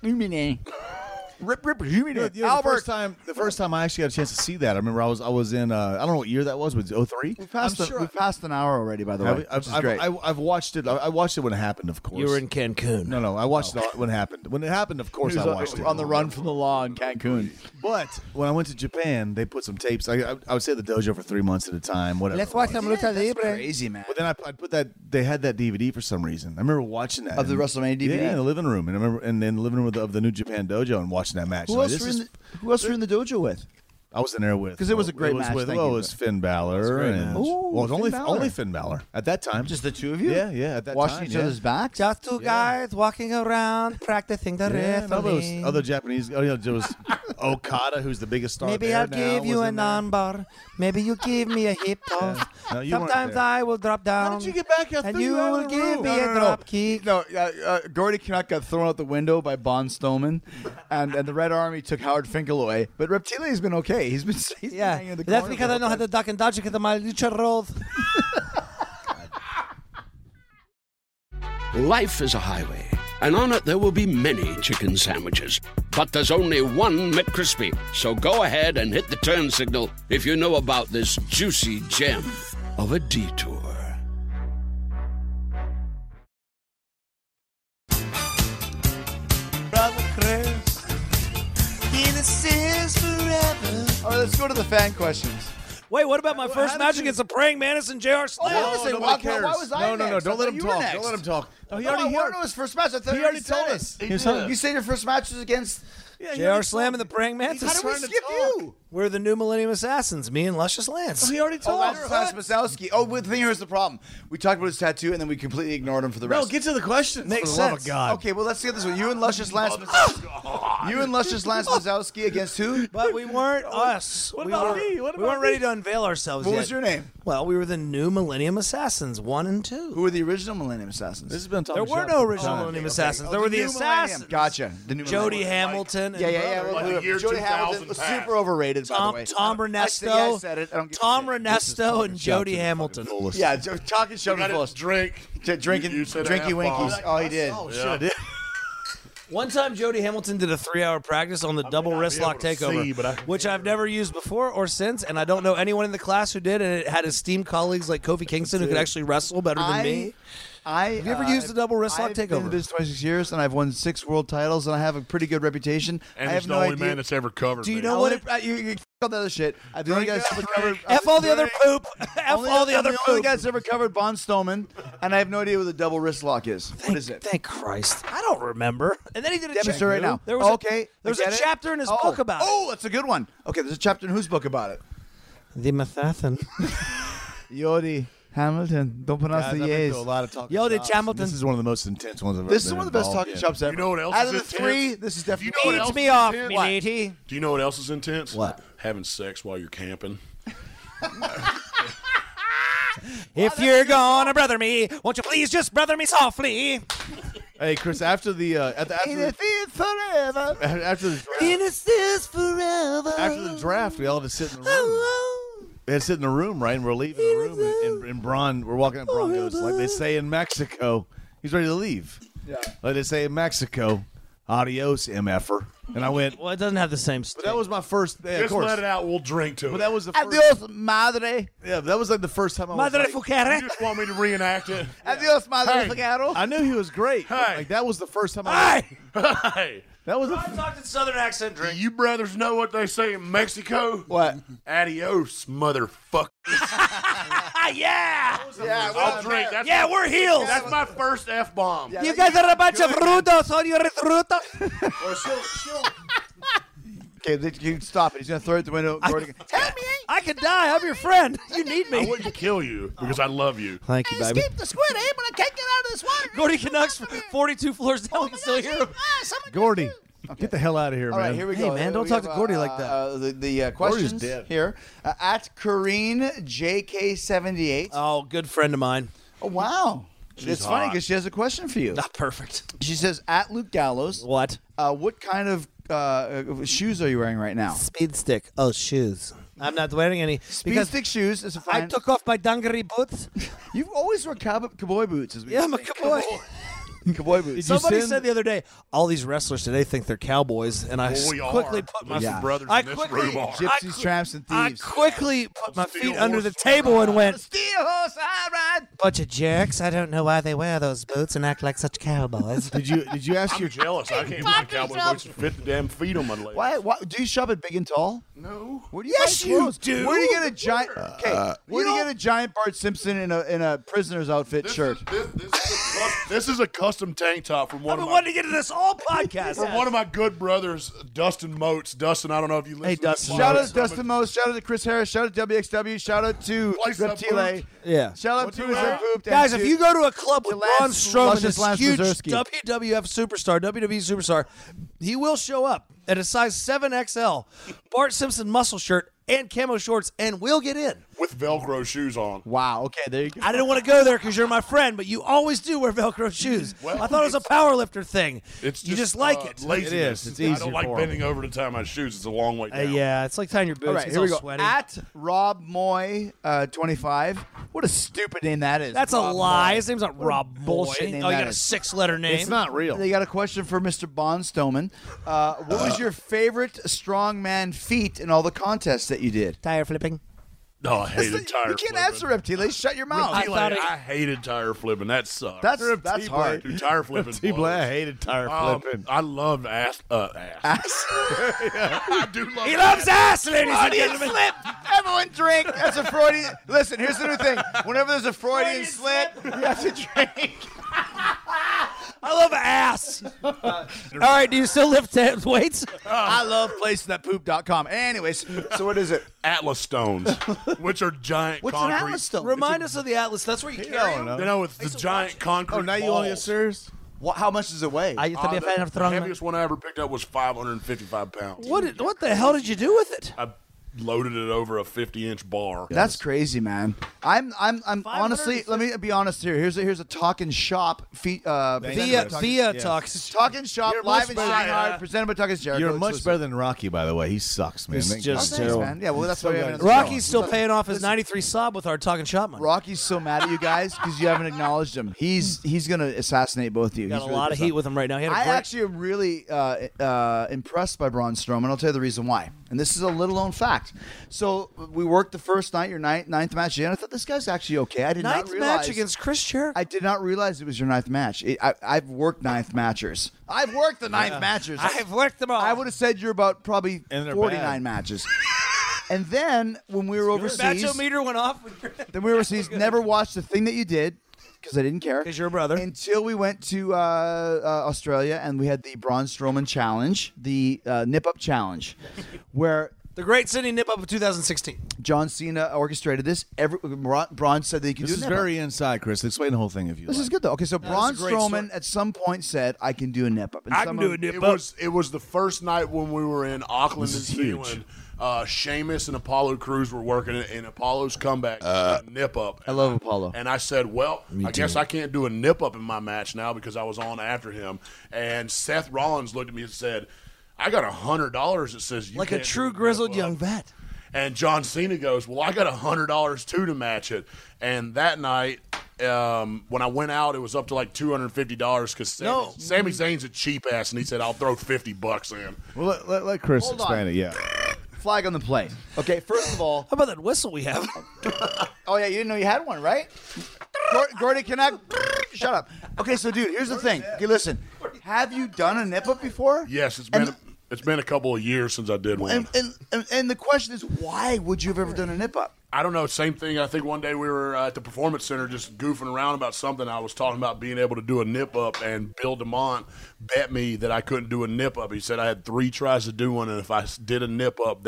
Rip, You know, the first time I actually got a chance to see that, I remember I was in I don't know what year that was. Was it 03? We passed an hour already, by the way. Which is great. I've watched it. I watched it when it happened, of course. You were in Cancun. No, I watched it when it happened. When it happened, of course, He I was watched it. on the run from the law in Cancun. But when I went to Japan, they put some tapes. I would say the dojo for 3 months at a time. Whatever. Let's watch some Lucha Libre. Crazy, man. But then I put that. They had that DVD for some reason. I remember watching that Of the WrestleMania DVD? Yeah, in the living room, and I remember, and then the living room of the New Japan Dojo, and watching that match. Who else were in the dojo with? I was in there with 'Cause it was a great match, With, thank well, you. it was Finn Balor and Ooh, well, it was Finn Balor. only Finn Balor at that time. Just the two of you? Yeah, at that Washing time. each other's backs? Just two guys walking around practicing the Yeah, no, there was wrestling. other Japanese. There was Okada, who's the biggest star. Maybe there I'll now, give you was a in there. non-bar. Maybe you give me a hip toss. No, you weren't Sometimes there. I will drop down. How did you get back here? I And threw you you out will of the give room. me a drop kick. No, Gordy Canuck got thrown out the window by Bon Stoneman, and the Red Army took Howard Finkel away. But Reptilia's been okay. He's been Yeah, hanging in the that's corner because the I know whole how to duck and dodge because of my lucha rolls. Life is a highway, and on it there will be many chicken sandwiches. But there's only one McCrispy. So go ahead and hit the turn signal if you know about this juicy gem of a detour. Brother Chris, innocence forever. All right, let's go to the fan questions. Wait, what about my first match against the praying mantis and J.R. Slam? Why was I No, next? don't I let thought him you were talk. next. Don't let him talk. No, he I already wanted to know his first match. I thought He already told said us. it. He said it. You said your first match was against. J.R. Slam and the praying mantis. How did we skip you? We're the new Millennium Assassins, me and Luscious Lance. He already told us. Lance Mazowski. Oh, but the thing here's the problem. We talked about his tattoo, and then we completely ignored him for the No, rest. get to the question. Makes For the love sense. of God. Okay, well, let's get this one. You and Luscious Lance Mazowski. You and Luscious Lance Mazowski against who? But we weren't us. What we about were, me? What we about weren't ready me? to unveil ourselves What yet. was your name? Well, we were the new Millennium Assassins, 1 and 2. Who were the original Millennium Assassins? This has been There were no original Millennium Assassins. There were the new Millennium. Assassins. Gotcha. The new Jody Millennium. Hamilton. And Yeah. brother. Like the year Jody 2000 Hamilton was passed. super overrated, by the way. Tom I Renesto. said it. I don't give a Tom shit. Renesto and Jody Hamilton. Yeah, talking shove Got and to full. drink. Drinking, You said drinky F-bomb. winkies. Oh, he did. Oh, shit, I did. One time, Jody Hamilton did a 3-hour practice on the double not wrist be lock able to takeover, see, but I can which hear I've it. never used before or since, and I don't know anyone in the class who did, and it had esteemed colleagues like Kofi Kingston who could actually wrestle better than me. Have you ever used the double wrist lock I've been in takeover? business 26 years, and I've won 6 world titles, and I have a pretty good reputation. And I he's have the no only idea. man that's ever covered Do you me. know what? You all the other shit. The only guys ever covered. F all the other poop. F all the other The only poop. guys ever covered Braun Strowman, and I have no idea what the double wrist lock is. What is it? Thank Christ. I don't remember. And then he did a Demonstrate right now. There was okay. There's a chapter in his book about it. Oh, that's a good one. Okay, there's a chapter in whose book about it? The Mathathan. Yodi Hamilton. Don't pronounce the A's. A lot of talking Yodi shops, Hamilton. and This is one of the most intense ones I've ever This is been one of the best involved talking in. shops ever. You know what else Out is of the intense? three, this is definitely. You know what Eats else me is off, intense? me matey. Do you know what else is intense? What? Having sex while you're camping. If you're gonna brother me, won't you please just brother me softly? Hey, Chris, after the forever. after the draft, Innocence forever. after the draft, we all had to sit in the room. We had to sit in the room, right? And we're leaving the room, and Braun, we're walking up. Braun goes, like they say in Mexico, he's ready to leave. Yeah. Like they say in Mexico, adios, MFer. And I went, well, it doesn't have the same but that was my first. Yeah, of Just course. let it out. We'll drink to But it. that was the first. Adios, madre. Yeah, that was like the first time I was Madre like, Fucare. You just want me to reenact it? Adios, madre. Hey. Figaro. I knew he was great. Hey. Like that was the first time I. Hey! Hey, That was the. I talked in Southern accent do drink. you brothers know what they say in Mexico? What? Adios, motherfucker. Yeah! I'll drink. That's Yeah, we're heels. That's my first F-bomb. You guys are a bunch of rudos. Are you rudos? Okay, you can stop it. He's gonna throw it at the window. Gordon. Help me! I could die. I'm your friend. You need I me. wouldn't kill you because I love you. Thank you, baby. Escape the squid, Abe, but I can't get out of this water. Gordy Canucks, 42 floors down. We can still hear him. Gordy, get the hell out of here, All man. right, here we Hey, go. man, don't We talk have, to Gordy like that. The questions dead. here at Corrine JK78. Oh, good friend of mine. Oh wow, it's funny hot. because she has a question for you. Not perfect. She says, "At Luke Gallows, What? what kind of shoes are you wearing right now?" Speed stick. Oh, shoes. I'm not wearing any. Speed because stick shoes. Is a I fine. took off my dungaree boots. You always wear cowboy boots. As we Yeah, I'm a say. cowboy. Cowboy boots. Somebody said the other day, all these wrestlers today think they're cowboys, and I We quickly are. put my Yeah. brothers I in this quickly- room are. Gypsies, tramps, and I thieves. quickly put my Steel feet under the horse. table and went, Steel horse, I ride. Bunch of jerks. I don't know why they wear those boots and act like such cowboys. Did you ask I'm your jealous. I can't buy cowboy boots to fit the damn feet on my legs. Why? Do you shop at Big and Tall? No. Where do you Yes, buy you clothes? do. Where do you get a giant? Okay, where do you get a giant Bart Simpson in a prisoner's outfit shirt? This is a custom tank top from one I've of been my wanting to get into this all podcast. from one of my good brothers, Dustin Moats. Dustin, I don't know if you listen. Hey, to this Dustin. Shout out podcast, to Dustin Most. Shout out to Chris Harris. Shout out to WXW. Shout out to Place Up Reptile. Pooped. Yeah. Shout out What to do you have? Pooped. Guys, and if to- you go to a club with Lance- Braun Strowman, Luscious this Lance huge Mazursky. WWF superstar, WWE superstar, he will show up at a size 7XL, Bart Simpson muscle shirt, and camo shorts, and we'll get in. with Velcro shoes on. Wow. Okay, there you go. I didn't want to go there because you're my friend, but you always do wear Velcro shoes. Well, I thought it was a power lifter thing. It's you just like it. Laziness. It is. It's I easier don't like for 'em. bending over to tie my shoes. It's a long way down. Yeah, it's like tying your boots. All right, It's here we all go. sweaty. At Rob Moy 25. What a stupid name that is. That's a Rob lie. Moy. His name's not Rob bullshit Boy. name Oh, you that got a is. 6-letter name. It's not real. They got a question for Mr. Braun Strowman. What was your favorite strongman feat in all the contests that you did? Tire flipping. No, I hated tire You can't flipping. answer, Reptile. Shut your mouth. I hated tire flipping. That sucked. That's hard. Dude, tire flipping. T-Blay, I hated tire flipping. I loved ass. I do love. He loves ass, ladies and Freudian gentlemen. slip. Everyone drink. That's a Freudian. Listen, here's the new thing. Whenever there's a Freudian slip, you have to drink. I love ass. All right, do you still lift weights? I love placesthatpoop.com. Anyways, so what is it? Atlas stones, which are giant What's an concrete. Atlas stone? Remind us of the Atlas. That's where you carry them. You know, it's the giant concrete. Oh, now you only get balls. serious? How much does it weigh? I used to be a fan of The strongman. heaviest one I ever picked up was 555 pounds. What the hell did you do with it? I loaded it over a 50-inch bar. That's crazy, man. I'm honestly. Let me be honest here. Here's a talking shop Via Talks. Talking shop You're live much in better- Shanghai, presented by Talking Jericho. You're much Exclusive. better than Rocky, by the way. He sucks, man. It's Thank just God. Thanks, terrible. man. Yeah, well, that's why we haven't. Rocky's still paying off his 93 Saab with our Talking Shop money. Rocky's so mad at you guys because you haven't acknowledged him. He's gonna assassinate both of you. Got He's a really lot of pissed heat off. with him right now. He had a I great, actually am really impressed by Braun Strowman. I'll tell you the reason why. And this is a little known fact. So we worked the first night, your ninth match, and I thought this guy's actually okay. I did not ninth realize. match against Chris Jericho. I did not realize it was your ninth match. I've worked ninth matchers. I've worked the ninth matchers. I've worked them all. I would have said you're about probably And they're 49 bad. matches. And then when we were overseas, Macho meter went off. then we were overseas. Never watched the thing that you did because I didn't care. Because you're a brother. Until we went to Australia and we had the Braun Strowman challenge, the Nip Up challenge, where The Great Sydney Nip Up of 2016. John Cena orchestrated this. Braun said that he could This do is a nip-up. very inside, Chris. Explain the whole thing if you This like. is good though. Okay, so Braun this is a great Strowman story. at some point said, "I can do a nip up." And I can do a nip up. It was the first night when we were in Auckland, This New is huge. Zealand. Sheamus and Apollo Crews were working in Apollo's comeback nip up. I love Apollo. And I said, well, I guess I can't do a nip up in my match now because I was on after him. And Seth Rollins looked at me and said, I got $100 that says you Like a can't true do a grizzled nip-up." young vet. And John Cena goes, well, I got $100 too to match it. And that night, when I went out, it was up to like $250 because Sami Zayn's a cheap ass, and he said, I'll throw $50 in. Well, let Chris Hold explain on. it. Yeah. Flag on the play. Okay, first of all, How about that whistle we have? oh yeah, you didn't know you had one, right? Gordy, can I? Shut up. Okay, so dude, here's the thing. Okay, listen. Have you done a nip up before? Yes, it's been a couple of years since I did one. And the question is, why would you have ever done a nip up? I don't know. Same thing. I think one day we were at the Performance Center just goofing around about something. I was talking about being able to do a nip up, and Bill DeMont bet me that I couldn't do a nip up. He said I had 3 tries to do one, and if I did a nip up,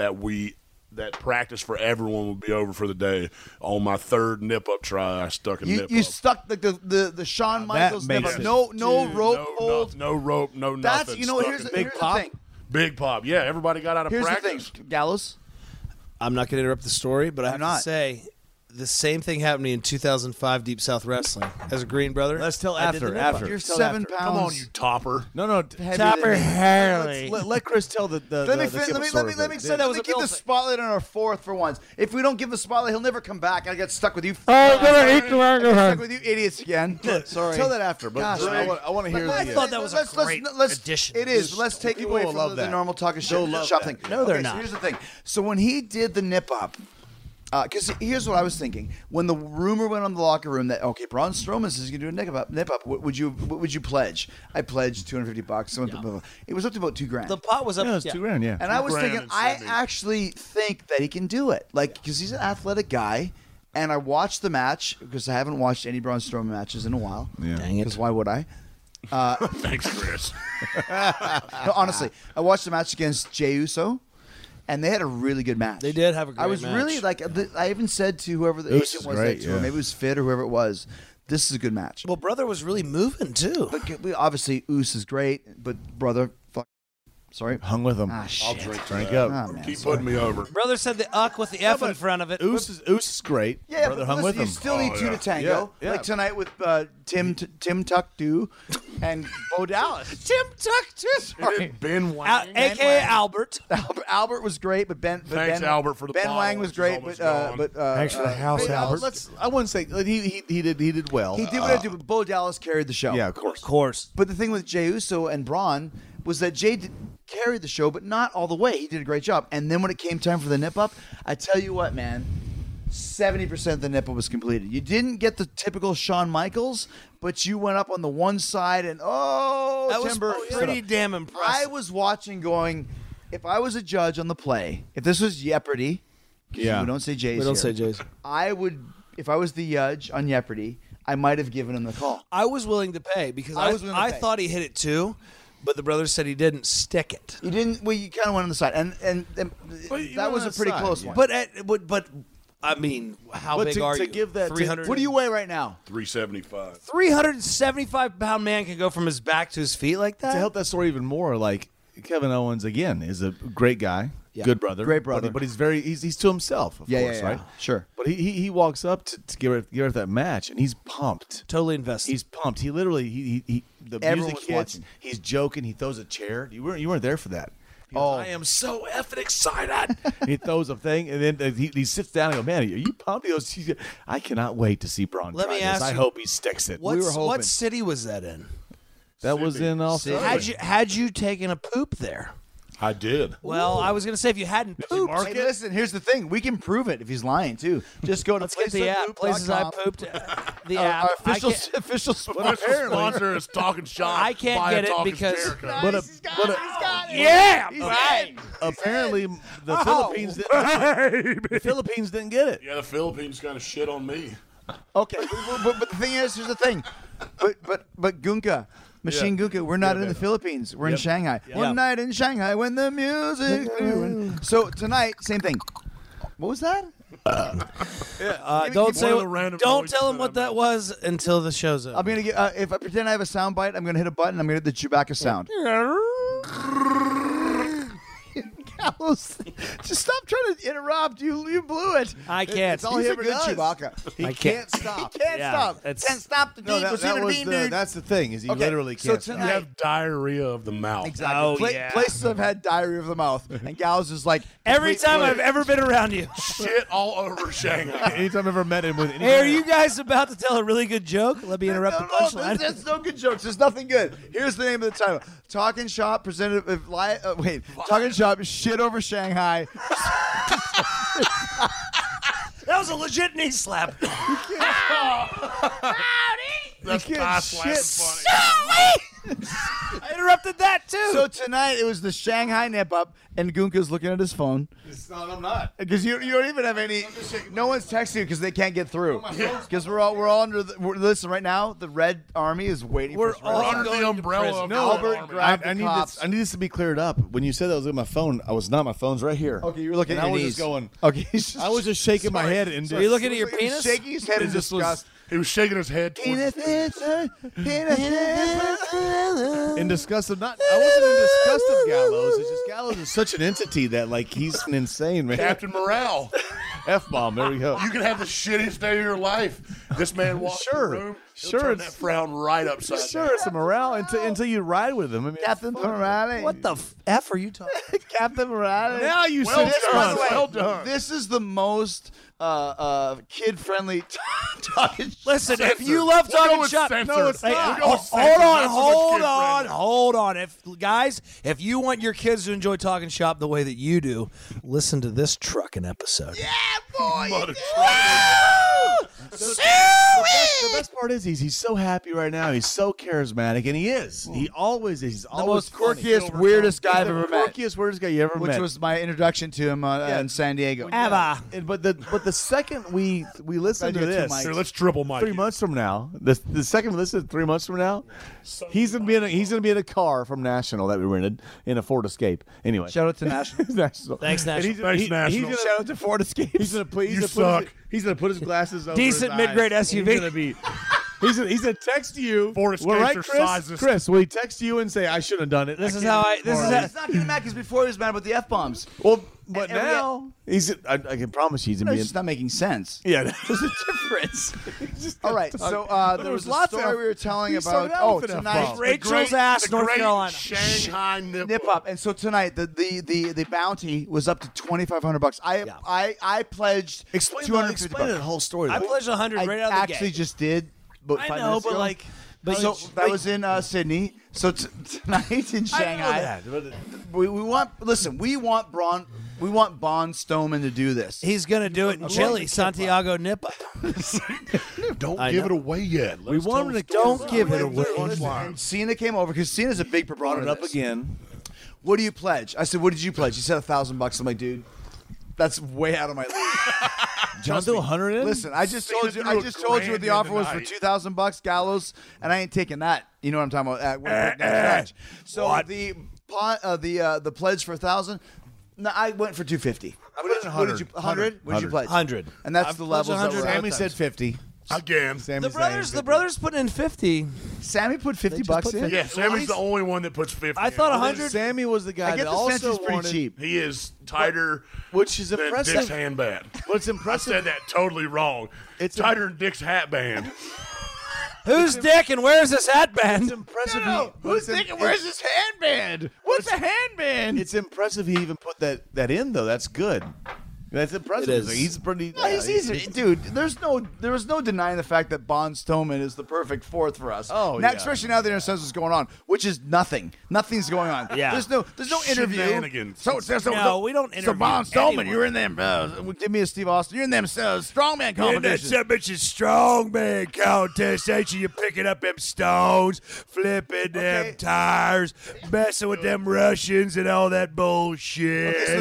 that practice for everyone would be over for the day. On my 3rd nip up try, I stuck a nip You up. stuck like the Shawn Michaels nip makes up. it. No rope hold. No rope, no nothing. That's Stuck here's it. the thing. Big pop. Yeah, everybody got out of Here's practice. the thing, Gallows. I'm not going to interrupt the story, but I have to say the same thing happened to me in 2005 Deep South Wrestling. As a Green brother, Let's tell I did the after. nip up. After. You're Tell 7 after. pounds. Come on, you topper. No. Topper Harley. Let Chris tell the Let me the fin- let me story let me let me first. say that was a keep Bill the thing. spotlight on our 4th for once. If we don't give the spotlight, he'll never come back. I get stuck with you. I'm gonna eat the Stuck microphone. with you idiots again. Sorry. Tell that after. But Gosh, I want to hear I the. thought that was a great addition. It is. But let's take People away will from love the that. normal talking They'll shit love shop that. thing. No, they're Okay, not. So here's the thing. So when he did the nip up, because here's what I was thinking. When the rumor went on the locker room that Braun Strowman says he's gonna do a nip up, what would you pledge? I pledged $250. Someone blah, blah, blah. It was up to about $2,000. The pot was up. Yeah, it was $2,000. Yeah. And I was $2,000 thinking, in I Sydney. actually think that he can do it. Like, because he's an athletic guy. And I watched the match because I haven't watched any Braun Strowman matches in a while. Yeah. Dang it. Because why would I? Thanks, Chris. No, honestly, I watched the match against Jey Uso, and they had a really good match. They did have a great I was match. really like, I even said to whoever the Uso's agent was, great, that tour, yeah. maybe it was Fit or whoever it was, this is a good match. Well, brother was really moving too. But obviously, Us is great, but brother, sorry. Hung with him. Ah, I'll shit. drink up. Ah, man, Keep sorry. putting me over. Brother said the uck with the F in front of it. Oos is great. Yeah, Brother but hung listen, with you him. still need two yeah. to tango. Yeah, yeah. Like tonight with Tim Tuckdew and Bo Dallas. Tim Tuck, Sorry. Ben Wang. a.k.a. Albert. Albert was great, but Thanks, Ben, Albert, for the Ben bottle, Wang was which is great, almost but gone. Thanks for the house, but, Albert. I wouldn't say he did well. He did what I do, but Bo Dallas carried the show. Yeah, of course. Of course. But the thing with Jey Uso and Braun was that Jey carried the show, but not all the way. He did a great job. And then when it came time for the nip up, I tell you what, man, 70% of the nip up was completed. You didn't get the typical Shawn Michaels, but you went up on the one side and That was Timber. pretty damn impressive. I was watching going, if I was a judge on the play, if this was Jeopardy, 'cause Yeah. we don't say Jay's We don't here, say Jay's. I would, if I was the judge on Jeopardy, I might have given him the call. I was willing to pay because I was willing to I pay. thought he hit it too, but the brother said he didn't stick it. You didn't. Well, you kind of went on the side, and you that went was on a the pretty side, close yeah. one. But I mean, how But big to- are to you? give that to- 300. What do you weigh right now? 375. 375-pound man can go from his back to his feet like that? To help that story even more, like Kevin Owens again is a great guy, good brother, Great brother. but he's to himself, of course, right? Sure. But he walks up to give her that match, and he's pumped. Totally invested. He's pumped. He literally he the Everyone music was hits. watching. He's joking. He throws a chair. You weren't there for that. He goes, I am so effing excited. He throws a thing, and then he sits down and goes, man, are you pumped? He goes, I cannot wait to see Braun Let try me this. ask I you- hope he sticks it. What city was that in? That was in Australia. Had you taken a poop there? I did. Well, I was going to say if you hadn't pooped. Hey, listen, here's the thing. We can prove it if he's lying, too. Just go to Let's get the app. Places I pooped. The app. Our official sponsor is Talking Shop. I can't Buy get a it Talking because. Apparently, the Philippines didn't get it. Yeah, the Philippines kind of shit on me. Okay, but the thing is, here's the thing. But Gunka, Machine Gunka, we're not in the Philippines. We're in Shanghai. One night in Shanghai when the music. So tonight, same thing. What was that? Don't tell him what that was until the show's over. I'm gonna get. If I pretend I have a sound bite, I'm gonna hit a button. I'm gonna hit the Chewbacca sound. Gallows, just stop trying to interrupt. You blew it. I can't. It's all he ever does. Chewbacca. He can't stop. He can't stop. Can't stop the No, that's the thing. Is he literally can't. You have diarrhea of the mouth. Exactly. Places I've had diarrhea of the mouth, and Gallows is like every time I've ever been around you. Shit all over Shanghai. Anytime I've ever met him with. Hey, are you guys about to tell a really good joke? Let me interrupt the punchline. There's no good jokes. There's nothing good. Here's the name of the title: Talking Shop presented. Talking Shop shit over Shanghai. That was a legit knee slap. That's not funny. I interrupted that too. So tonight it was the Shanghai nip up, and Gunka's looking at his phone. I'm not. Because you don't even have any. No one's texting you because they can't get through. Because we're all under. Listen, right now the Red Army is waiting. We're for us. all under the umbrella of Albert grabbed the cops. I need this to be cleared up. When you said that I was at my phone, I was not. My phone's right here. Okay, you were looking and at I your was knees. just going. Okay, I was just shaking my head and. Are you looking at your penis? Shaking his head in disgust. He was shaking his head. Penis. In disgust of not. I wasn't in disgust of Gallows. It's just Gallows is such an entity that like he's insane, man. Captain Morale. F-bomb. There we go. You can have the shittiest day of your life. This man walks in the room. He'll turn that frown right upside down. Sure, it's a morale until you ride with him. I mean, Captain Morale. What the F are you talking? Captain Morale. Now you Well said done. this. Well done. This is the most kid-friendly talking. Listen, if you love talking shop, no, it's not. hold on. If you want your kids to enjoy talking shop the way that you do, listen to this trucking episode. Yeah, boy. The best part is he's so happy right now. He's so charismatic, and he is. He always is. He's The always most quirkiest, weirdest guy I've ever met. Quirkiest, weirdest guy you ever met. Which was my introduction to him in San Diego. Ever. But the second we listen to this, Here, let's triple mic. 3 months from now, the second we listen 3 months from now, he's gonna be in a car from National that we rented in a Ford Escape. Anyway, Shout out to National. National. Thanks, And National. he's National. Shout out to Ford Escape. He's gonna put his glasses over Decent his eyes. mid-grade SUV. He's gonna be. He's gonna text you. Ford Escapes right, are Chris? sizes. Chris, will he text you and say I should have done it? This is can't how do I. it This for is you." how, He's not getting mad because before he was mad about the F-bombs. Well, but And now he's. I can promise you he's gonna It's be. just not making sense. Yeah, There's a difference. All right, so there was a lots story of- we were telling we started about. out Oh, with an tonight F-bomb. Rachel's ass, The North great Carolina. Shanghai nip up, and so tonight the bounty was up to $2,500. I pledged Explain $250. the whole story. I pledged 100 right out of the actually gate. just did. But I 5 know, minutes but ago. like, but so that was in Sydney. So tonight in Shanghai, we want. Listen, we want Braun Stoneman to do this. he's gonna do it in Chile, Santiago Nipa. Don't I give know. it away yet. We wanted to Don't give it away. And Cena came over because Cena's a big proponent brought it of up this. again. What do you pledge? I said, what did you pledge? He said $1,000. I'm like, dude, that's way out of my league. John, do 100 in? Listen, I just told you. threw I a just told you what the grand offer in was for tonight. $2,000, Gallows, and I ain't taking that. You know what I'm talking about? Next match. So the pledge for $1,000. No, I went for $250. What did you? 100. What did you pledge? 100. And that's I've the pledged levels that 100. we're at. Sammy said 50. Again. Sammy's The brothers putting in 50. Sammy put $50 put in. 50. Yeah, Sammy's the only one that puts 50 I thought in. 100. Sammy was the guy I get that the sense also he's pretty wanted, cheap. He is tighter which is than impressive. Dick's handband. What's I impressive? said that totally wrong. It's tighter than Dick's hat band. Who's Dick and where's this hat band? It's impressive. Who's thinking? Where's his handband? What's a handband? It's impressive he even put that in though. That's good. That's impressive. It is. He's pretty. No, he's easy, dude. There was no denying the fact that Bon Stoneman is the perfect fourth for us. Oh, now, yeah. especially now that he knows what's going on, which is nothing. Nothing's going on. Yeah. There's no interview. Shenanigans. No, we don't So interview Bon Stoneman, anyone. you're in them. Give me a Steve Austin. You're in them strongman competitions. bitch's strongman contest, ain't you? You're picking up them stones, flipping them tires, messing with them Russians and all that bullshit. Okay,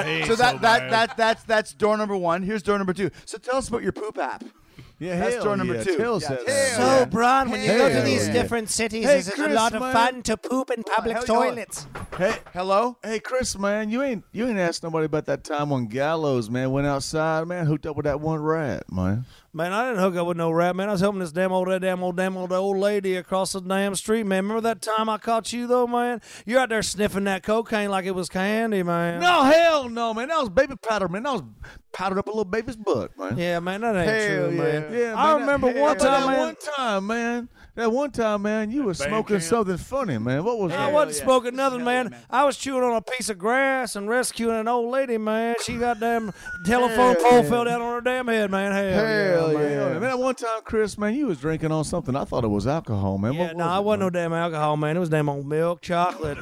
that's door number one. Here's door number two. So tell us about your poop app. Yeah, That's hell door number yeah. two. Tell us Yeah, that. hell So, yeah. Bron, when you go to these yeah. different cities, Hey, is it a Chris, lot of man. fun to poop in public hell, toilets? Hey, Hello? hey, Chris, man, you ain't asked nobody about that time when Gallows, man, went outside, man, hooked up with that one rat, man. Man, I didn't hook up with no rat, man. I was helping this damn old lady across the damn street, man. Remember that time I caught you, though, man? You're out there sniffing that cocaine like it was candy, man. No, hell no, man. That was baby powder, man. That was powdered up a little baby's butt, man. Yeah, man, that ain't Hell true, yeah. man. Yeah, I man, remember that- one How about time, that man. one time, man. That one time, man, you were smoking camp? something funny, man. What was I that? wasn't smoking nothing, man. I was chewing on a piece of grass and rescuing an old lady, man. She got damn telephone pole fell down on her damn head, man. Hell Man, yeah. man, that one time, Chris, man, you was drinking on something. I thought it was alcohol, man. Yeah, What no, was I it, wasn't no man? damn alcohol, man. It was damn old milk, chocolate.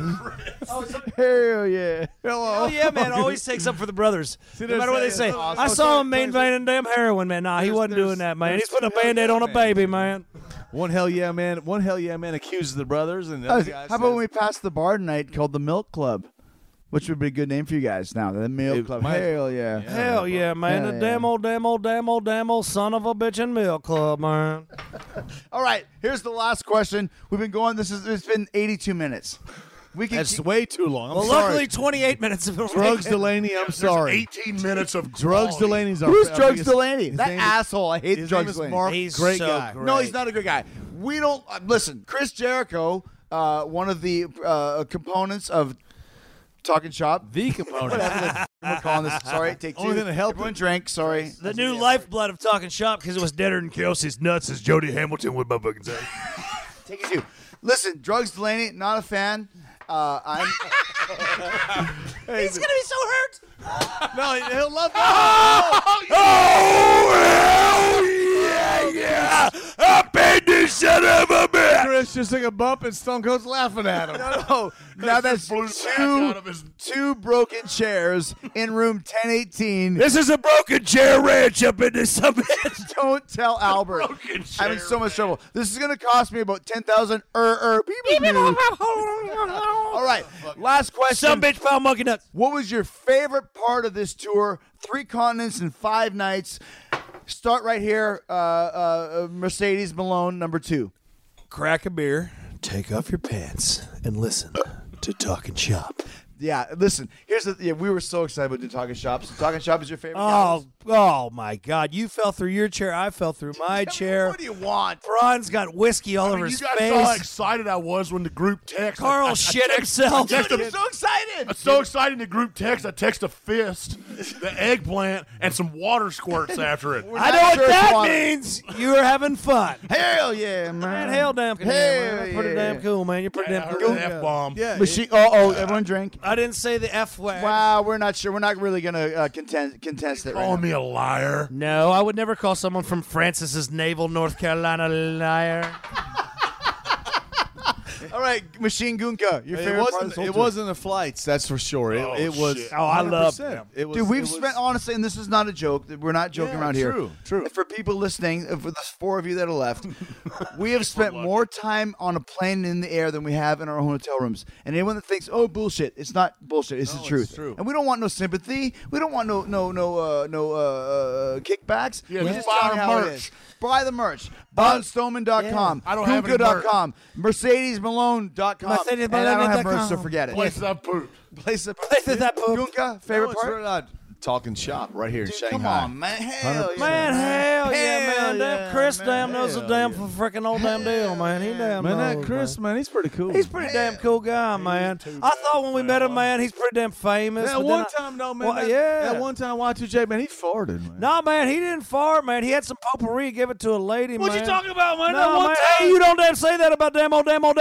Hell yeah. Oh, yeah, man. Always takes up for the brothers. No they're matter what they say. saying- I saw him main veining damn heroin, man. Nah, he wasn't doing that, man. He's putting a Band-Aid on a baby, man. One hell yeah man accuses the brothers, and the other guy How about when we passed the bar tonight called the Milk Club? Which would be a good name for you guys now. The Milk Club. Hell yeah. Hell yeah, man. Hell The yeah. damn old son of a bitch in Milk Club, man. All right, here's the last question. We've been going. It's been 82 minutes. We can That's keep- way too long. I'm Well, sorry. luckily, 28 minutes of it. Drugs Delaney, I'm sorry. 18 minutes of Drugs quality. Delaney's our Who's our Drugs biggest- Delaney? his That name is- asshole. I hate his Drugs name is Delaney. Mark. He's Great so guy. great. No, he's not a good guy. We don't listen. Chris Jericho, one of the components of Talking Shop. The component. We're calling this. Sorry, take two. Only thing to help Everyone drink. Sorry. The new lifeblood of Talking Shop because it was deader than Kelsey's nuts, as Jody Hamilton would motherfucking say. Take it two. Listen, Drugs Delaney, not a fan. I'm. He's gonna be so hurt. No, he'll love that. Yeah! I paid this son of a bitch! Chris just took a bump and Stone Cold's laughing at him. No, now that's blew the back out of his- two broken chairs in room 1018. This is a broken chair ranch up in this summit. Don't tell Albert. broken I'm in chair, so much trouble. This is going to cost me about 10,000 All right, last question. Some bitch found monkey nuts. What was your favorite part of this tour? 3 continents and 5 nights. Start right here. Mercedes Malone, number 2. Crack a beer, take off your pants, and listen to Talking Shop. Yeah, listen. Here's the. Yeah, we were so excited about doing Talking Shop. So Talking Shop is your favorite. Oh my God! You fell through your chair. I fell through my chair. What do you want? Braun's got whiskey all over You his guys saw how face. excited I was when the group text. Carl shit himself. I'm so excited. I'm so excited in the group text. I text a fist, the eggplant, and some water squirts after it. I know what that means. You were having fun. Hell yeah, man. Man, hell damn cool, man. That's pretty damn cool, man. You're pretty I damn heard cool. an F-bomb. Yeah. Everyone drink. I didn't say the F word. Wow, we're not sure. We're not really gonna contest it right Calling now. me a liar. No, I would never call someone from Francis's Naval, North Carolina, liar. All right, Machine Gunka, your favorite part of this whole It tour. wasn't the flights, that's for sure. It was. shit. Oh, I love 100%. them. It was. Dude, we've it was- spent, honestly, and this is not a joke. We're not joking Yeah, around here. true. For people listening, for the 4 of you that are left, we have spent more time on a plane in the air than we have in our own hotel rooms. And anyone that thinks, oh, bullshit, it's not bullshit. It's the truth. it's true. And we don't want no sympathy. We don't want no kickbacks. Yeah, we just just tell buy you our how it merch. is. Buy the merch. BonStoneman.com. I don't have any Gunka.com. MercedesMalone.com. Mercedesmalone.com. And I don't have merch, so forget it. Places I've pooped. Places that poop. Gunka, favorite No, it's part? really not Talking Shop right here in Shanghai. Come on, man. Hell yeah. Man, hell yeah, man. Hell Damn yeah, Chris man. damn knows the damn freaking old damn deal, man. He damn Man, that knows, Chris, man, he's pretty cool. He's a pretty damn cool guy, man. I thought when we met him, man, he's pretty damn famous. That but one then time, though, man. Well, yeah. That one time, Y2J, man, he farted, man. No, man, he didn't fart, man. He had some potpourri, give it to a lady, man. What you talking about, man? That No, one man, time? hey, you don't damn say that about damn old some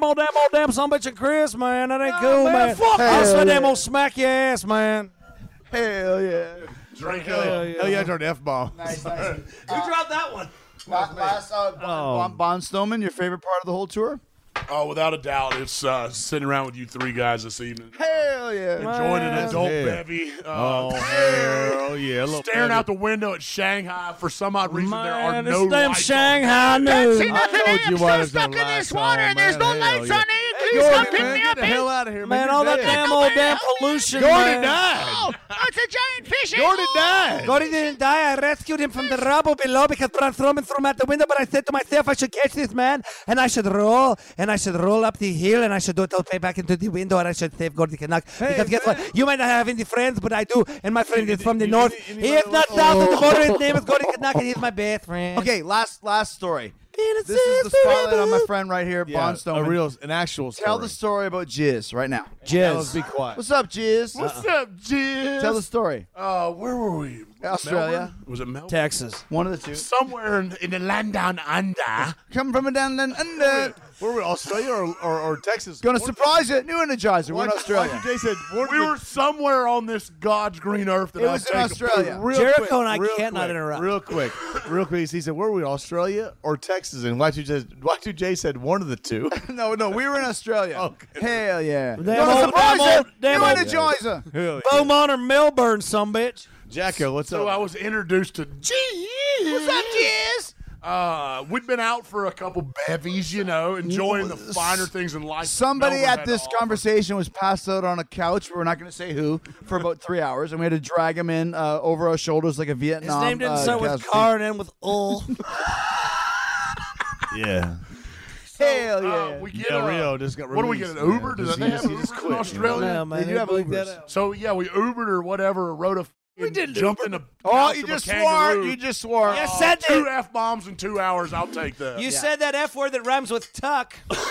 bitch and Chris, man. That ain't cool, man. man, fuck I'll him. say damn old smack your ass, man. Hell yeah. Drink Hell yeah, I turned F-bomb. Nice. Who dropped that one? Last, Bon Stoneman, your favorite part of the whole tour? Oh, without a doubt, it's sitting around with you three guys this evening. Hell yeah. Enjoying an adult Yeah. bevy. Hell yeah. Staring out the window at Shanghai. For some odd reason, there are this no damn lights Shanghai news. I told you why there's no lights on, man. Hell yeah. Please Gordon, come pick man, me get up. the hell out of here, Man, You're all that dead. damn pollution. Gordon man. died. Oh, it's a giant fish. Gordon died. Gordy didn't die. I rescued him from the rubble below because Braun Strowman threw him out the window. But I said to myself, I should catch this man, and I should roll up the hill, and I should do it all the way back into the window, and I should save Gordy Canuck. Because guess what? You might not have any friends, but I do, and my friend is from the north. He is not south of the border. His name is Gordy Canuck, and he's my best friend. Okay, last story. This is the spotlight on my friend right here, Bon Stoneman. An actual story. Tell the story about Jizz right now. Let's be quiet. What's up, Jizz? What's up, Jizz? Tell the story. Where were we? Australia. Melbourne? Was it Melbourne? Texas. One of the two. Somewhere in the land down under. Come from a down under. Where were we, Australia or Texas? Gonna surprise you. New Energizer. We're in Australia. Jay said, We were somewhere on this God's green earth that It I was in take a Australia. poop. Jericho and I cannot interrupt. Real quick. He said, where were we, Australia or Texas? And Y2J said one of the two. No, we were in Australia. Okay. Hell yeah. Damn Gonna old- surprise damn old- you. damn New old- Energizer. Hell yeah. Beaumont or Melbourne, sumbitch. Jacko, what's So up? I was introduced to Jizz. What's up, Jizz? We'd been out for a couple bevies, enjoying the finer things in life. Somebody Melbourne at had this to offer. conversation was passed out on a couch. We're not going to say who for about 3 hours, and we had to drag him in over our shoulders like a His Vietnam. name didn't start with casualty. car and end with ul. Yeah. Hell yeah. We get Del Rio just got what do we released, get? An Uber? man. Does Just- they he have just Ubers in quit, Australia? No, man, They do have bleep Ubers. that out. So yeah, we Ubered or whatever. Rode a. We didn't jump in the. Oh, couch you of a just swore. kangaroo. You just swore. You said Two that. F-bombs in 2 hours. I'll take that. You said that F word that rhymes with tuck.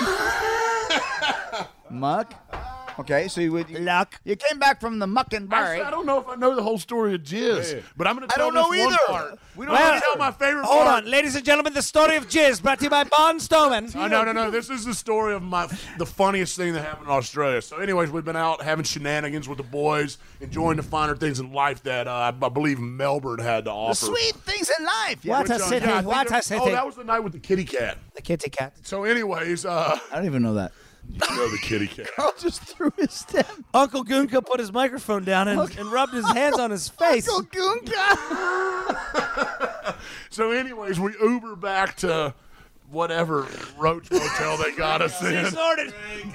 Muck. Okay, so you Luck. You came back from the muck and Actually, berry. I don't know if I know the whole story of Jizz, but I'm going to I tell don't know this one either. part. We don't Well, know Tell my favorite Hold part. on, ladies and gentlemen, the story of Jizz brought to you by Bon Stoneman. No. This is the story of the funniest thing that happened in Australia. So, anyways, we've been out having shenanigans with the boys, enjoying the finer things in life that I believe Melbourne had to offer. Sweet things in life. What a city, I think what a Oh, city. that was the night with the kitty cat. The kitty cat. So, anyways, I don't even know that. you know the kitty cat. Carl just threw his stem. Uncle Gunka put his microphone down and rubbed his hands on his face. Uncle Gunka. So, anyways, we Uber back to whatever Roach Motel they got us in. Sorted.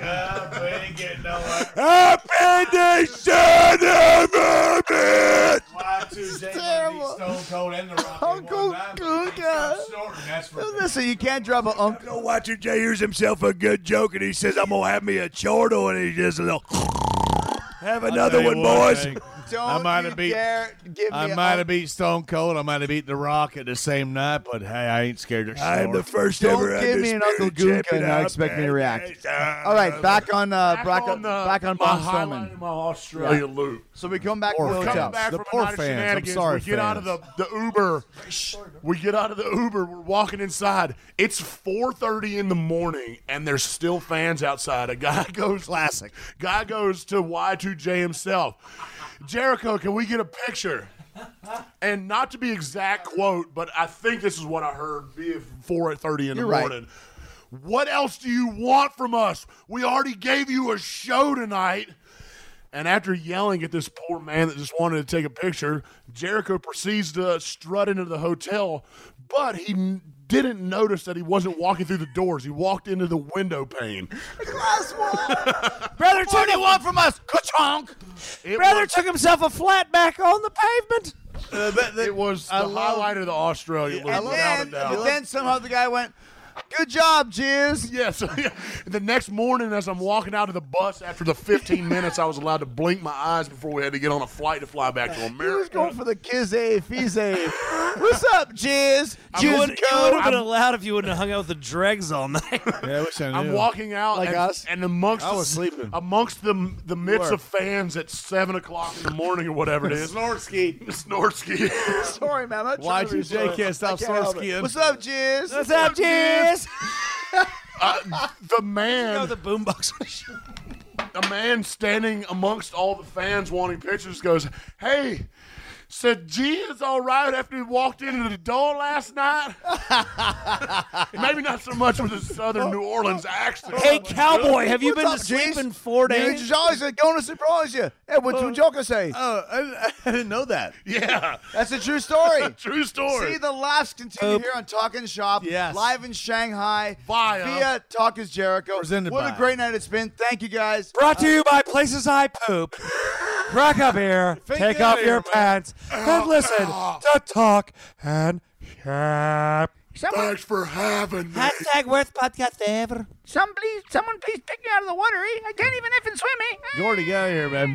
Terrible. Uncle Gunka. Listen, you can't drop an uncle. No, Y2J hears himself a good joke, and he says, I'm going to have me a chortle, and he just a little... Have another one, boys. Don't might you have beat- dare give me I a might have beat Stone Cold. I might have beat The Rock at the same night, but hey, I ain't scared to I am the snort. first Don't ever give me an Uncle undisputed Gunka champion and out expect me to there. react. All right, back on Back Bon my Stoneman. highlight of my Australia loop. So we come back to Poor the fans. hotel. Coming back The from poor a night of fans. I'm shenanigans, sorry, we get out of the Uber. We get out of the Uber. We're walking inside. It's 4:30 in the morning, and there's still fans outside. A guy goes Classic. Guy goes to Y2J himself. Jericho, can we get a picture? And not to be exact quote, but I think this is what I heard. Be it 4:30 in the right. morning. What else do you want from us? We already gave you a show tonight. And after yelling at this poor man that just wanted to take a picture, Jericho proceeds to strut into the hotel, but he didn't notice that he wasn't walking through the doors. He walked into the window pane. Brother What do you want from us? Ka-chonk. Brother took himself a flat back on the pavement. It was the highlight of the Australia loop, And without a doubt. then somehow the guy went, good job, Jizz. Yeah, so the next morning as I'm walking out of the bus after the 15 minutes I was allowed to blink my eyes before we had to get on a flight to fly back to He was America. going for the Kizzy Fizzy. What's up, Jizz? You would Jizz have been allowed if you wouldn't have hung out with the dregs all night. Yeah, I wish I knew. I'm walking out Like and, us? and amongst I was sleeping. amongst the midst of fans at 7 o'clock in the morning or whatever it is. Snorski. Snorski. Sorry, man. I'm trying to be Y2J sorry. can't stop I can't help it. Snorskiing. What's up, Jizz? What's up, Jizz? The man. The boombox machine. a man standing amongst all the fans wanting pictures goes, "Hey, said G is all right after he walked into the door last night." Maybe not so much with his southern New Orleans accent. Hey, cowboy, have you been to What's up, sleep G's? in 4 days? He's always going to surprise you. Hey, what's what Joker say? I didn't know that. Yeah. That's a true story. True story. See, the laughs continue here on Talkin' Shop, Yes. live in Shanghai, Via Talk is Jericho. Presented What by- a great night it's been. Thank you, guys. Brought to you by Places I Poop. Crack up here, take off your pants, and listen to Talk and Shop. Thanks for having me. Hashtag worst podcast ever. Someone please pick me out of the water. I can't even effing swim. Gordy, get out of here, man.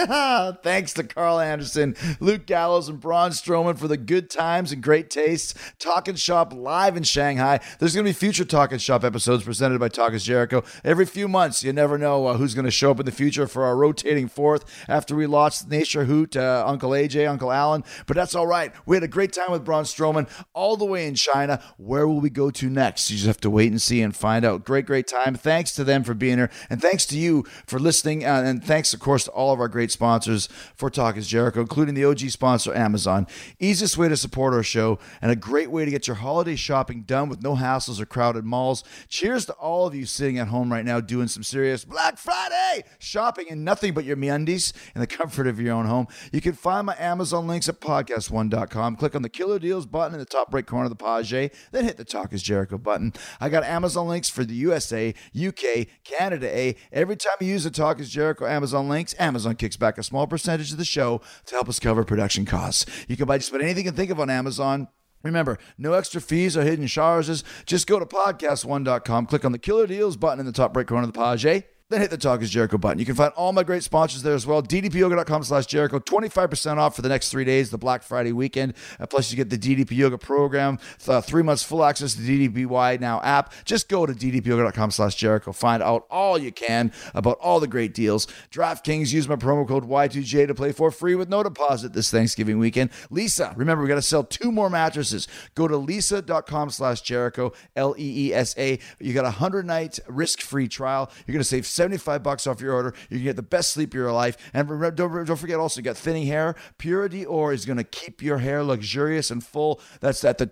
Thanks to Carl Anderson, Luke Gallows, and Braun Strowman for the good times and great tastes. Talkin' Shop live in Shanghai. There's going to be future Talkin' Shop episodes presented by Talk is Jericho every few months. You never know who's going to show up in the future for our rotating fourth after we lost Nature Hoot, Uncle AJ, Uncle Alan. But that's all right. We had a great time with Braun Strowman all the way in China. Where will we go to next? You just have to wait and see and find out. Great time. Thanks to them for being here. And thanks to you for listening. And thanks, of course, to all of our great sponsors for Talk is Jericho, including the OG sponsor, Amazon. Easiest way to support our show and a great way to get your holiday shopping done with no hassles or crowded malls. Cheers to all of you sitting at home right now doing some serious Black Friday shopping in nothing but your MeUndies in the comfort of your own home. You can find my Amazon links at podcast1.com. Click on the Killer Deals button in the top right corner of the page, then hit the Talk is Jericho button. I got Amazon links for the USA, UK, Canada. Every time you use the Talk is Jericho Amazon links, Amazon kicks back a small percentage of the show to help us cover production costs. You can buy just about anything you can think of on Amazon. Remember, no extra fees or hidden charges. Just go to podcast1.com, click on the Killer Deals button in the top right corner of the page, then hit the Talk is Jericho button. You can find all my great sponsors there as well. ddpyoga.com/Jericho. 25% off for the next 3 days, the Black Friday weekend. Plus, you get the DDP Yoga program, 3 months full access to the DDPY Now app. Just go to ddpyoga.com/Jericho. Find out all you can about all the great deals. DraftKings, use my promo code Y2J to play for free with no deposit this Thanksgiving weekend. Lisa, remember, we got to sell 2 more mattresses. Go to lisa.com/Jericho, LEESA. You got a 100-night risk-free trial. You're going to save $75 off your order. You can get the best sleep of your life. And don't forget also, you got thinning hair. Pura Dior is going to keep your hair luxurious and full. That's at the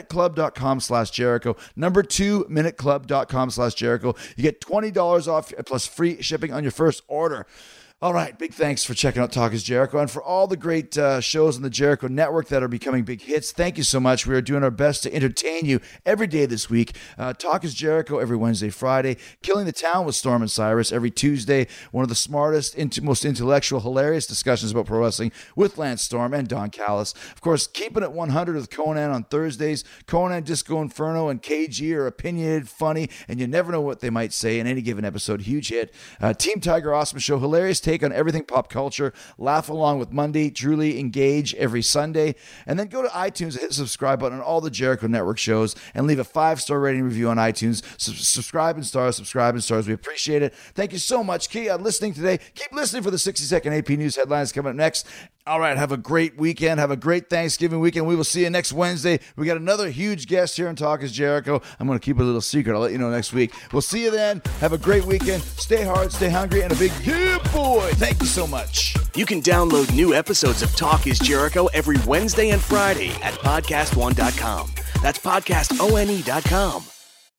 2minuteclub.com/Jericho. Number 2minuteclub.com/Jericho. You get $20 off plus free shipping on your first order. All right, big thanks for checking out Talk is Jericho and for all the great shows on the Jericho Network that are becoming big hits. Thank you so much. We are doing our best to entertain you every day this week. Talk is Jericho every Wednesday, Friday. Killing the Town with Storm and Cyrus every Tuesday. One of the smartest, most intellectual, hilarious discussions about pro wrestling with Lance Storm and Don Callis. Of course, Keeping It 100 with Conan on Thursdays. Conan, Disco Inferno, and KG are opinionated, funny, and you never know what they might say in any given episode. Huge hit. Team Tiger Awesome Show, hilarious take on everything pop culture. Laugh along with Monday. Truly engage every Sunday. And then go to iTunes and hit the subscribe button on all the Jericho Network shows and leave a 5-star rating review on iTunes. Subscribe and stars. We appreciate it. Thank you so much. Keep listening today. Keep listening for the 60-second AP News headlines coming up next. All right, have a great weekend. Have a great Thanksgiving weekend. We will see you next Wednesday. We got another huge guest here on Talk is Jericho. I'm going to keep it a little secret. I'll let you know next week. We'll see you then. Have a great weekend. Stay hard, stay hungry, and a big yeah, boy. Thank you so much. You can download new episodes of Talk is Jericho every Wednesday and Friday at podcast1.com. That's podcastone.com.